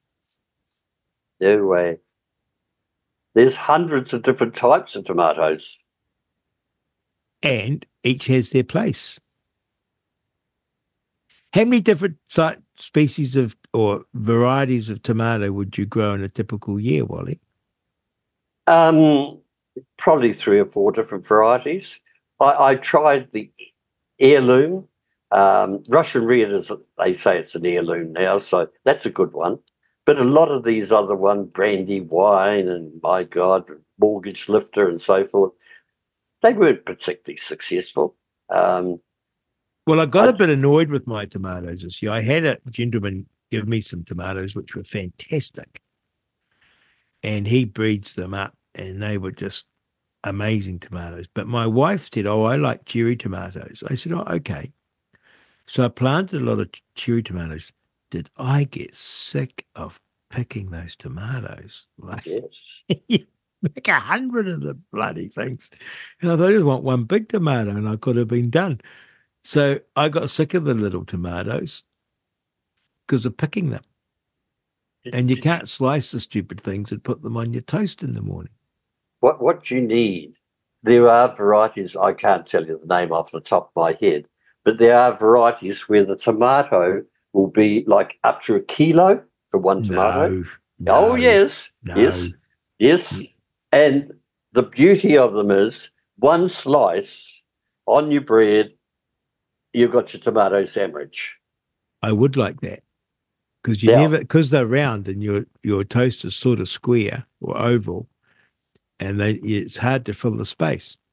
[SPEAKER 3] No way. There's hundreds of different types of tomatoes.
[SPEAKER 2] And each has their place. How many different species of or varieties of tomato would you grow in a typical year, Wally?
[SPEAKER 3] Probably 3 or 4 different varieties. I tried the heirloom. Russian red is, they say it's an heirloom now, so that's a good one. But a lot of these other ones, Brandywine and, my God, Mortgage Lifter and so forth, they weren't particularly successful.
[SPEAKER 2] Well, I got a bit annoyed with my tomatoes this year. I had a gentleman give me some tomatoes, which were fantastic. And he breeds them up, and they were just amazing tomatoes. But my wife said, oh, I like cherry tomatoes. I said, oh, okay. So I planted a lot of cherry tomatoes. Did I get sick of picking those tomatoes? Like,
[SPEAKER 3] Yes.
[SPEAKER 2] make 100 of the bloody things. And I thought, I just want one big tomato, and I could have been done. So I got sick of the little tomatoes because of picking them. And you can't slice the stupid things and put them on your toast in the morning.
[SPEAKER 3] What you need, there are varieties, I can't tell you the name off the top of my head, but there are varieties where the tomato will be like up to 1 kilo for one tomato. Oh, yes. Yes. And the beauty of them is one slice on your bread, you've got your tomato sandwich.
[SPEAKER 2] I would like that, because because they're round and your toast is sort of square or oval, and it's hard to fill the space.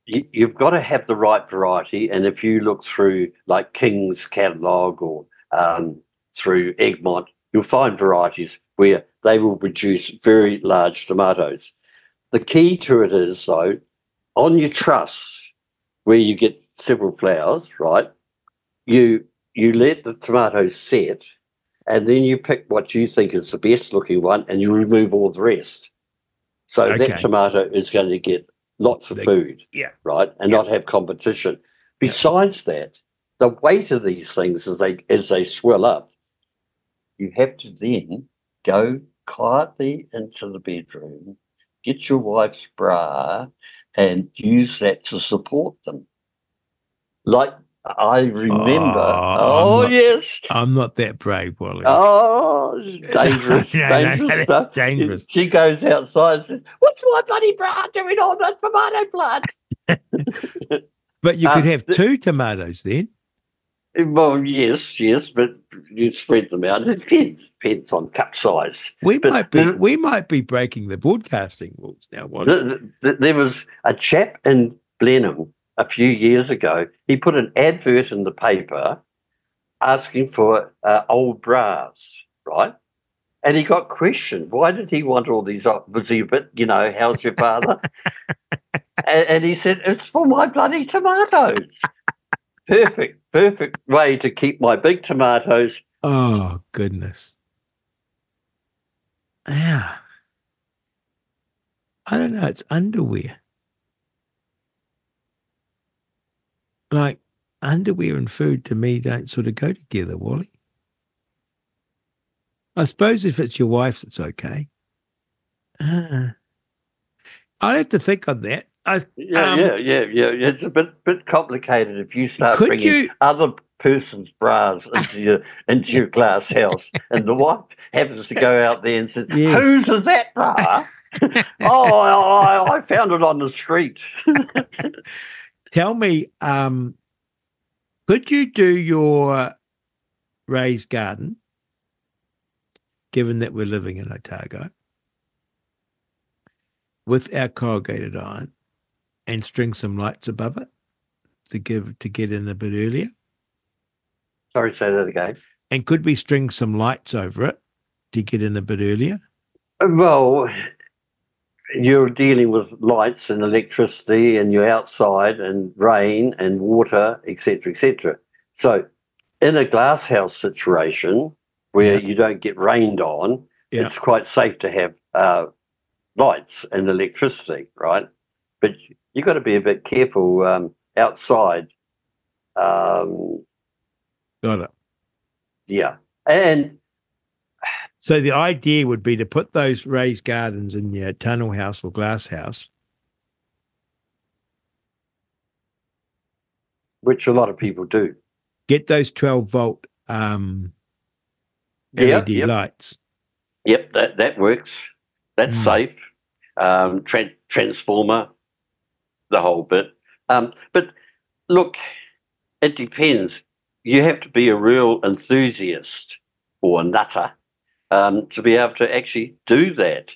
[SPEAKER 3] you've got to have the right variety. And if you look through like King's catalogue or through Egmont, you'll find varieties where they will produce very large tomatoes. The key to it is, though, on your truss, where you get several flowers, right, you let the tomatoes set, and then you pick what you think is the best looking one and you remove all the rest. So
[SPEAKER 2] Okay.
[SPEAKER 3] that tomato is going to get lots of food, right, and not have competition. Besides that, the weight of these things as they swell up, you have to then go quietly into the bedroom, get your wife's bra, and use that to support them. Like I remember, yes.
[SPEAKER 2] I'm not that brave, Wally.
[SPEAKER 3] Oh, dangerous, dangerous stuff.
[SPEAKER 2] Dangerous.
[SPEAKER 3] She goes outside and says, "What's my bloody bra doing on that tomato plant?"
[SPEAKER 2] But you could have two tomatoes then.
[SPEAKER 3] Well, yes, but you spread them out. It depends on cup size.
[SPEAKER 2] We might be breaking the broadcasting rules now.
[SPEAKER 3] There was a chap in Blenheim a few years ago. He put an advert in the paper asking for old bras, right? And he got questioned. Why did he want all these? Was he a bit, how's your father? and he said, it's for my bloody tomatoes. Perfect way to keep my big tomatoes.
[SPEAKER 2] Oh, goodness. Yeah. I don't know. It's underwear. Like, underwear and food to me don't sort of go together, Wally. I suppose if it's your wife, it's okay. I have to think on that.
[SPEAKER 3] Yeah. It's a bit complicated if you start bringing other person's bras into your glass house, and the wife happens to go out there and says, yes. Whose is that bra? I found it on the street.
[SPEAKER 2] Tell me, could you do your raised garden, given that we're living in Otago, with our corrugated iron and string some lights above it to get in a bit earlier?
[SPEAKER 3] Sorry, say that again.
[SPEAKER 2] And could we string some lights over it to get in a bit earlier?
[SPEAKER 3] Well, you're dealing with lights and electricity, and you're outside, and rain and water, etc., etc. So in a glasshouse situation where you don't get rained on, it's quite safe to have lights and electricity, right? But you've got to be a bit careful outside.
[SPEAKER 2] Got it.
[SPEAKER 3] Yeah. And
[SPEAKER 2] so the idea would be to put those raised gardens in your tunnel house or glass house.
[SPEAKER 3] Which a lot of people do.
[SPEAKER 2] Get those 12-volt LED lights.
[SPEAKER 3] Yep, that works. That's safe. Transformer, the whole bit. But look, it depends. You have to be a real enthusiast or a nutter to be able to actually do that.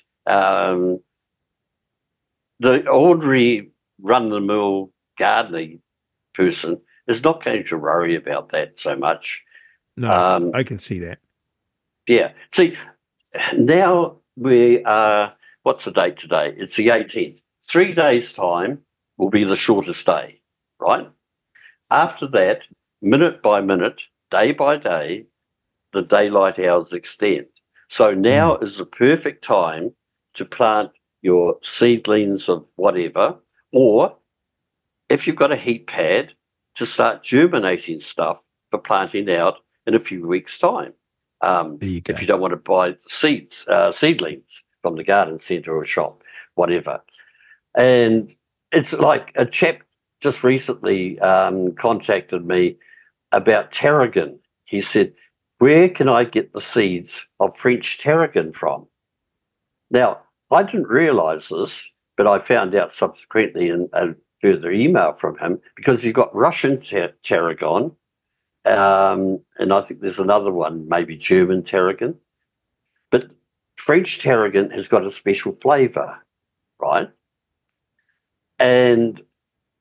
[SPEAKER 3] The ordinary run-of-the-mill gardening person is not going to worry about that so much.
[SPEAKER 2] No, I can see that.
[SPEAKER 3] Yeah. See, now we are, what's the date today? It's the 18th. 3 days' time will be the shortest day, right? After that, minute by minute, day by day, the daylight hours extend. So now is the perfect time to plant your seedlings of whatever, or if you've got a heat pad, to start germinating stuff for planting out in a few weeks' time. If you don't want to buy seedlings from the garden centre or shop, whatever. And it's like a chap just recently contacted me about tarragon. He said, where can I get the seeds of French tarragon from? Now, I didn't realise this, but I found out subsequently in a further email from him, because you've got Russian tarragon, and I think there's another one, maybe German tarragon. But French tarragon has got a special flavour, right? And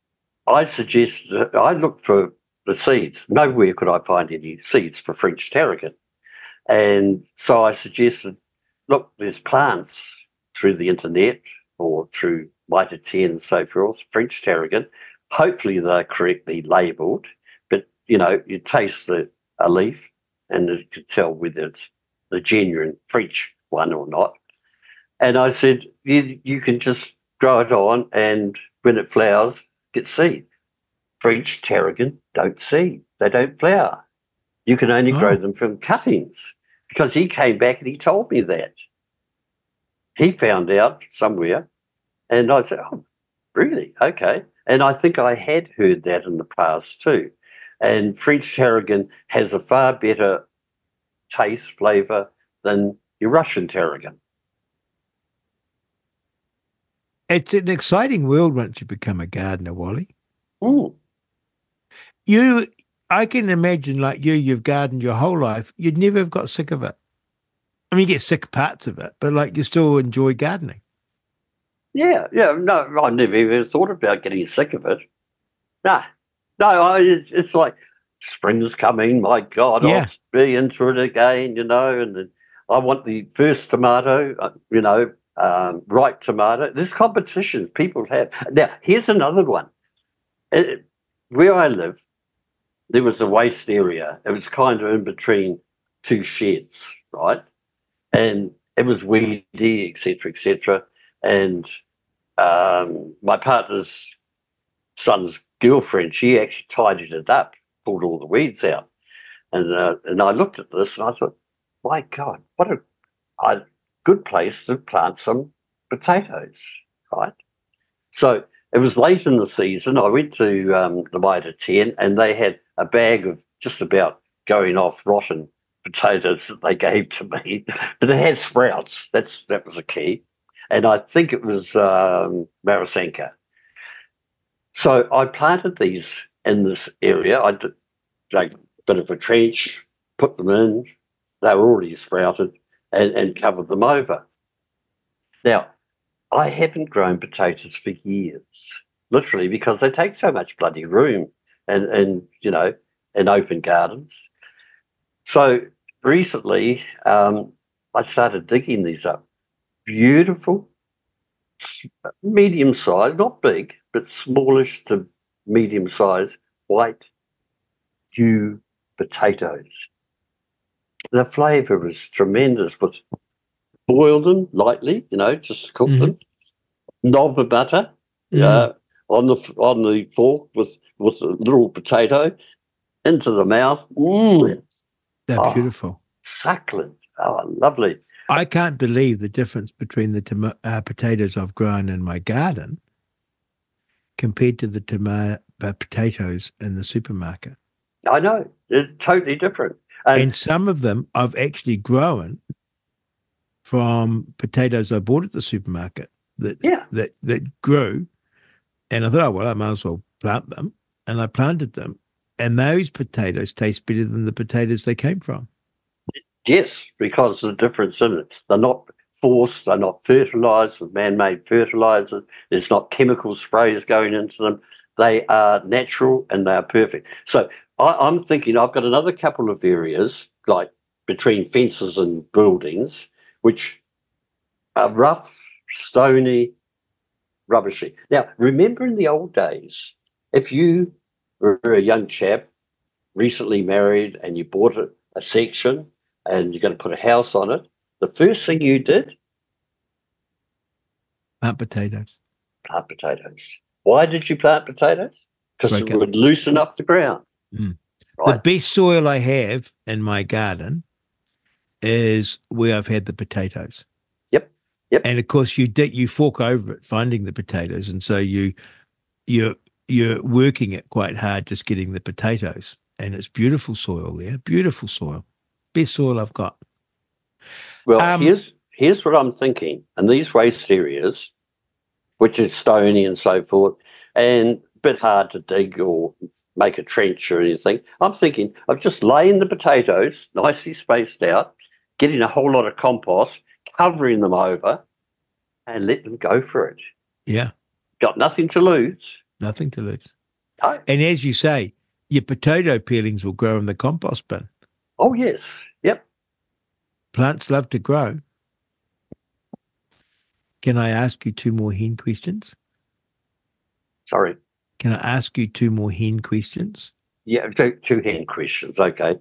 [SPEAKER 3] I suggested, I looked for the seeds. Nowhere could I find any seeds for French tarragon. And so I suggested, look, there's plants through the internet or through Mitre 10 and so forth, French tarragon. Hopefully they're correctly labelled, but, you taste a leaf and you can tell whether it's the genuine French one or not. And I said, you can just grow it on, and when it flowers, get seed. French tarragon don't seed. They don't flower. You can only grow them from cuttings, because he came back and he told me that. He found out somewhere, and I said, oh, really? Okay. And I think I had heard that in the past too. And French tarragon has a far better taste, flavour than your Russian tarragon.
[SPEAKER 2] It's an exciting world once you become a gardener, Wally.
[SPEAKER 3] Mm.
[SPEAKER 2] I can imagine, like you've gardened your whole life. You'd never have got sick of it. I mean, you get sick of parts of it, but like you still enjoy gardening.
[SPEAKER 3] Yeah. No, I never even thought about getting sick of it. No, it's like spring's coming. My God,
[SPEAKER 2] Yeah.
[SPEAKER 3] I'll be into it again, and then I want the first tomato, ripe tomato. There's competitions people have. Now, here's another one. Where I live, there was a waste area. It was kind of in between two sheds, right? And it was weedy, etc. And my partner's son's girlfriend, she actually tidied it up, pulled all the weeds out. And I looked at this and I thought, my God, what a good place to plant some potatoes, right? So it was late in the season. I went to the Mitre 10, and they had a bag of just about going off rotten potatoes that they gave to me, but they had sprouts. That was a key. And I think it was Marisanka. So I planted these in this area. I did like a bit of a trench, put them in. They were already sprouted, and covered them over. Now, I haven't grown potatoes for years, literally, because they take so much bloody room and in open gardens. So recently, I started digging these up. Beautiful, medium-sized, not big, but smallish to medium-sized white Kew potatoes. The flavour was tremendous. With boiled them lightly, just cook them. Knob of butter on the fork with a little potato into the mouth.
[SPEAKER 2] They're beautiful.
[SPEAKER 3] Succulent. Oh, lovely.
[SPEAKER 2] I can't believe the difference between the potatoes I've grown in my garden compared to the potatoes in the supermarket.
[SPEAKER 3] I know. They're totally different.
[SPEAKER 2] And some of them I've actually grown from potatoes I bought at the supermarket that grew. And I thought, I might as well plant them. And I planted them. And those potatoes taste better than the potatoes they came from.
[SPEAKER 3] Yes, because of the difference in it. They're not forced, they're not fertilised with man-made fertiliser. There's not chemical sprays going into them. They are natural and they are perfect. So I'm thinking I've got another couple of areas, like between fences and buildings, which are rough, stony, rubbishy. Now, remember in the old days, if you were a young chap, recently married, and you bought a section and you're going to put a house on it, the first thing you did?
[SPEAKER 2] Plant potatoes.
[SPEAKER 3] Plant potatoes. Why did you plant potatoes? Because it would loosen up the ground.
[SPEAKER 2] Right? The best soil I have in my garden is where I've had the potatoes.
[SPEAKER 3] Yep.
[SPEAKER 2] And of course, you fork over it finding the potatoes, and so you're working it quite hard just getting the potatoes. And it's beautiful soil there. Beautiful soil. Best soil I've got.
[SPEAKER 3] Well, here's what I'm thinking. In these waste areas, which is stony and so forth, and a bit hard to dig or make a trench or anything, I'm thinking of just laying the potatoes nicely spaced out, getting a whole lot of compost, covering them over, and let them go for it.
[SPEAKER 2] Yeah.
[SPEAKER 3] Got nothing to lose.
[SPEAKER 2] Nothing to lose.
[SPEAKER 3] Oh,
[SPEAKER 2] And as you say, your potato peelings will grow in the compost bin.
[SPEAKER 3] oh yes. Yep.
[SPEAKER 2] Plants love to grow. Can I ask you 2 more hen questions?
[SPEAKER 3] Sorry.
[SPEAKER 2] Can I ask you 2 more hen questions?
[SPEAKER 3] Yeah, two hen questions. Okay.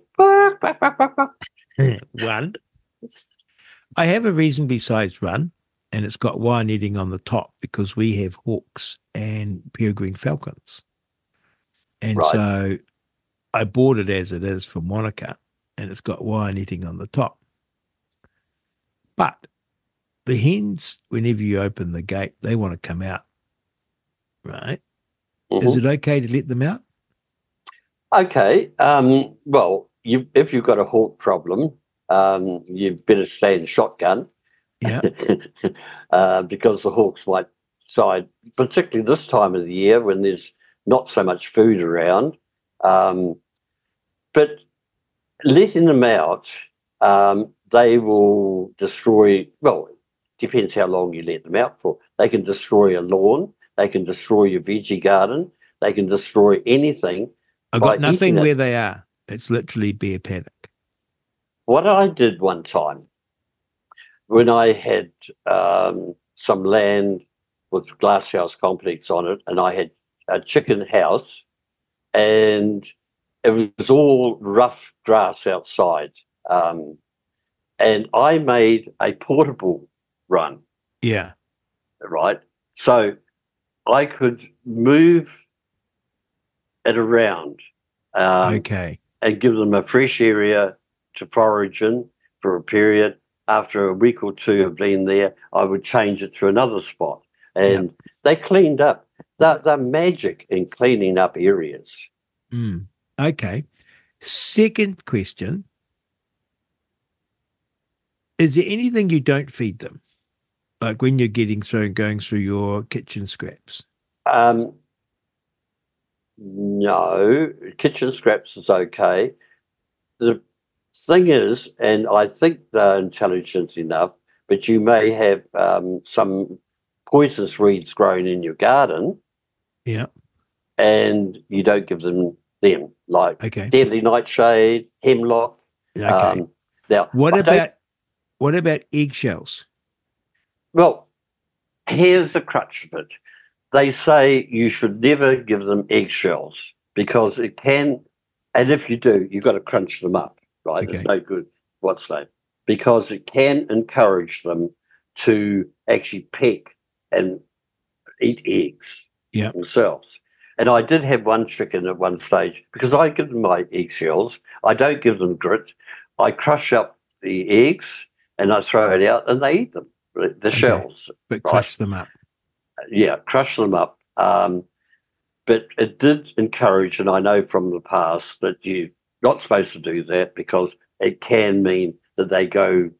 [SPEAKER 2] 1, I have a reasonably sized run, and it's got wire netting on the top because we have hawks and peregrine falcons. And
[SPEAKER 3] Right.
[SPEAKER 2] so I bought it as it is for Monica, and it's got wire netting on the top. But the hens, whenever you open the gate, they want to come out, right? Is it okay to let them out?
[SPEAKER 3] Okay. Well, if you've got a hawk problem, you better stay in shotgun.
[SPEAKER 2] Yeah.
[SPEAKER 3] Because the hawks might side, particularly this time of the year when there's not so much food around. But letting them out, they will destroy, well, depends how long you let them out for. They can destroy a lawn, they can destroy your veggie garden, they can destroy anything.
[SPEAKER 2] I've got nothing where they are. It's literally bare paddock.
[SPEAKER 3] What I did one time, when I had some land with glasshouse complex on it, and I had a chicken house, and it was all rough grass outside, and I made a portable run.
[SPEAKER 2] Yeah.
[SPEAKER 3] Right. So I could move it around,
[SPEAKER 2] Okay.
[SPEAKER 3] and give them a fresh area to forage in for a period. After a week or two of being there, I would change it to another spot. And they cleaned up. They're magic in cleaning up areas.
[SPEAKER 2] Okay. Second question. Is there anything you don't feed them? Like when you're going through your kitchen scraps?
[SPEAKER 3] No, kitchen scraps is okay. The thing is, and I think they're intelligent enough, but you may have some poisonous weeds growing in your garden.
[SPEAKER 2] Yeah.
[SPEAKER 3] And you don't give them, like
[SPEAKER 2] Okay.
[SPEAKER 3] deadly nightshade, hemlock.
[SPEAKER 2] Okay.
[SPEAKER 3] Now,
[SPEAKER 2] What about eggshells?
[SPEAKER 3] Well, here's the crutch of it. They say you should never give them eggshells because it can, and if you do, you've got to crunch them up, right?
[SPEAKER 2] Okay.
[SPEAKER 3] It's no good whatsoever because it can encourage them to actually peck and eat eggs themselves. And I did have one chicken at one stage because I give them my eggshells. I don't give them grit. I crush up the eggs and I throw it out and they eat them, the shells.
[SPEAKER 2] But crush them up.
[SPEAKER 3] Yeah, crush them up. But it did encourage, and I know from the past that you're not supposed to do that because it can mean that they go,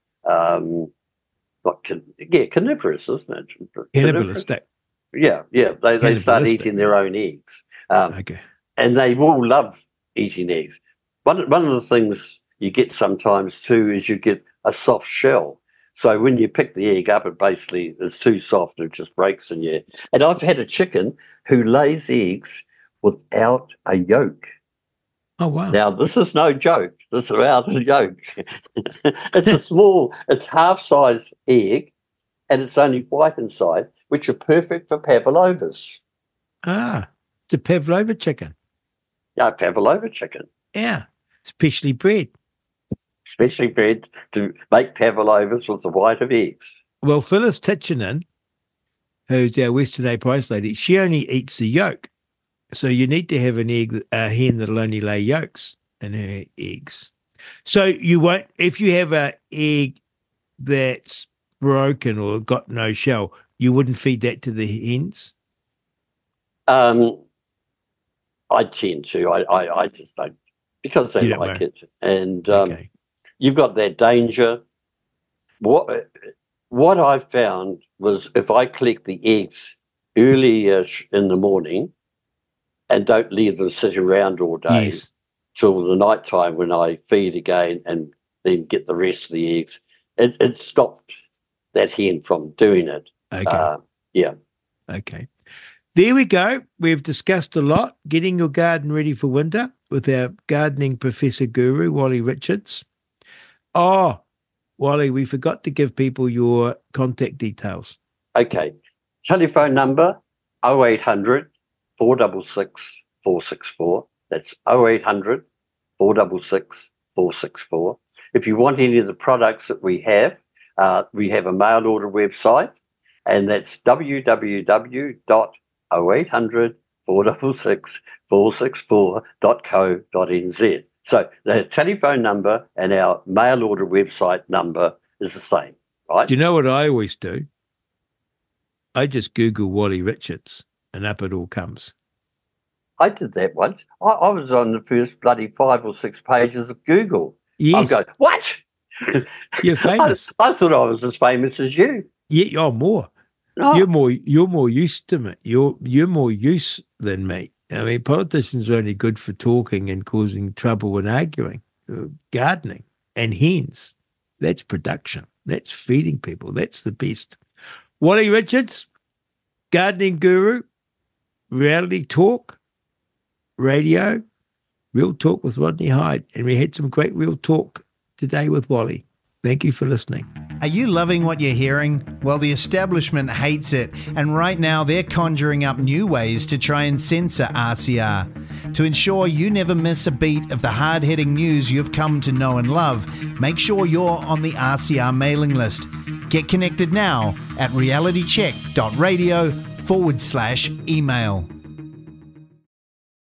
[SPEAKER 3] carnivorous, isn't it?
[SPEAKER 2] Cannibalistic.
[SPEAKER 3] Yeah. They start eating their own eggs.
[SPEAKER 2] Okay.
[SPEAKER 3] And they will love eating eggs. One of the things you get sometimes too is you get a soft shell. So when you pick the egg up, it basically is too soft and it just breaks in you. And I've had a chicken who lays eggs without a yolk.
[SPEAKER 2] Oh, wow.
[SPEAKER 3] Now, this is no joke. This is without a yolk. It's half-size egg, and it's only white inside, which are perfect for pavlovas.
[SPEAKER 2] Ah, it's a pavlova chicken.
[SPEAKER 3] Yeah, pavlova chicken.
[SPEAKER 2] Yeah, specially bred.
[SPEAKER 3] Specially bred to make pavlovas with the white of eggs.
[SPEAKER 2] Well, Phyllis Titchenen, who's our Western A Price lady, she only eats the yolk. So you need to have a hen that'll only lay yolks in her eggs. So you won't, if you have an egg that's broken or got no shell, you wouldn't feed that to the hens?
[SPEAKER 3] I tend to. I just don't, because they like it. And you've got that danger. What I found was if I collect the eggs early-ish in the morning and don't leave them sit around all day till the night time when I feed again and then get the rest of the eggs, it stopped that hen from doing it.
[SPEAKER 2] Okay.
[SPEAKER 3] Yeah.
[SPEAKER 2] Okay. There we go. We've discussed a lot. Getting your garden ready for winter with our gardening professor guru, Wally Richards. Oh, Wally, we forgot to give people your contact details.
[SPEAKER 3] Okay. Telephone number 0800 466 464. That's 0800 466 464. If you want any of the products that we have a mail order website, and that's www.0800-466-464.co.nz. So the telephone number and our mail order website number is the same, right?
[SPEAKER 2] Do you know what I always do? I just Google Wally Richards and up it all comes.
[SPEAKER 3] I did that once. I was on the first bloody 5 or 6 pages of Google.
[SPEAKER 2] Yes.
[SPEAKER 3] I'm going, what?
[SPEAKER 2] You're famous.
[SPEAKER 3] I thought I was as famous as you.
[SPEAKER 2] Yeah, you're more.
[SPEAKER 3] Oh.
[SPEAKER 2] You're more used to me. You're more used than me. I mean, politicians are only good for talking and causing trouble and arguing. Gardening and hens, that's production. That's feeding people. That's the best. Wally Richards, gardening guru, reality talk, radio, Real Talk with Rodney Hyde. And we had some great real talk today with Wally. Thank you for listening.
[SPEAKER 4] Are you loving what you're hearing? Well, the establishment hates it, and right now they're conjuring up new ways to try and censor RCR. To ensure you never miss a beat of the hard-hitting news you've come to know and love, make sure you're on the RCR mailing list. Get connected now at realitycheck.radio/email.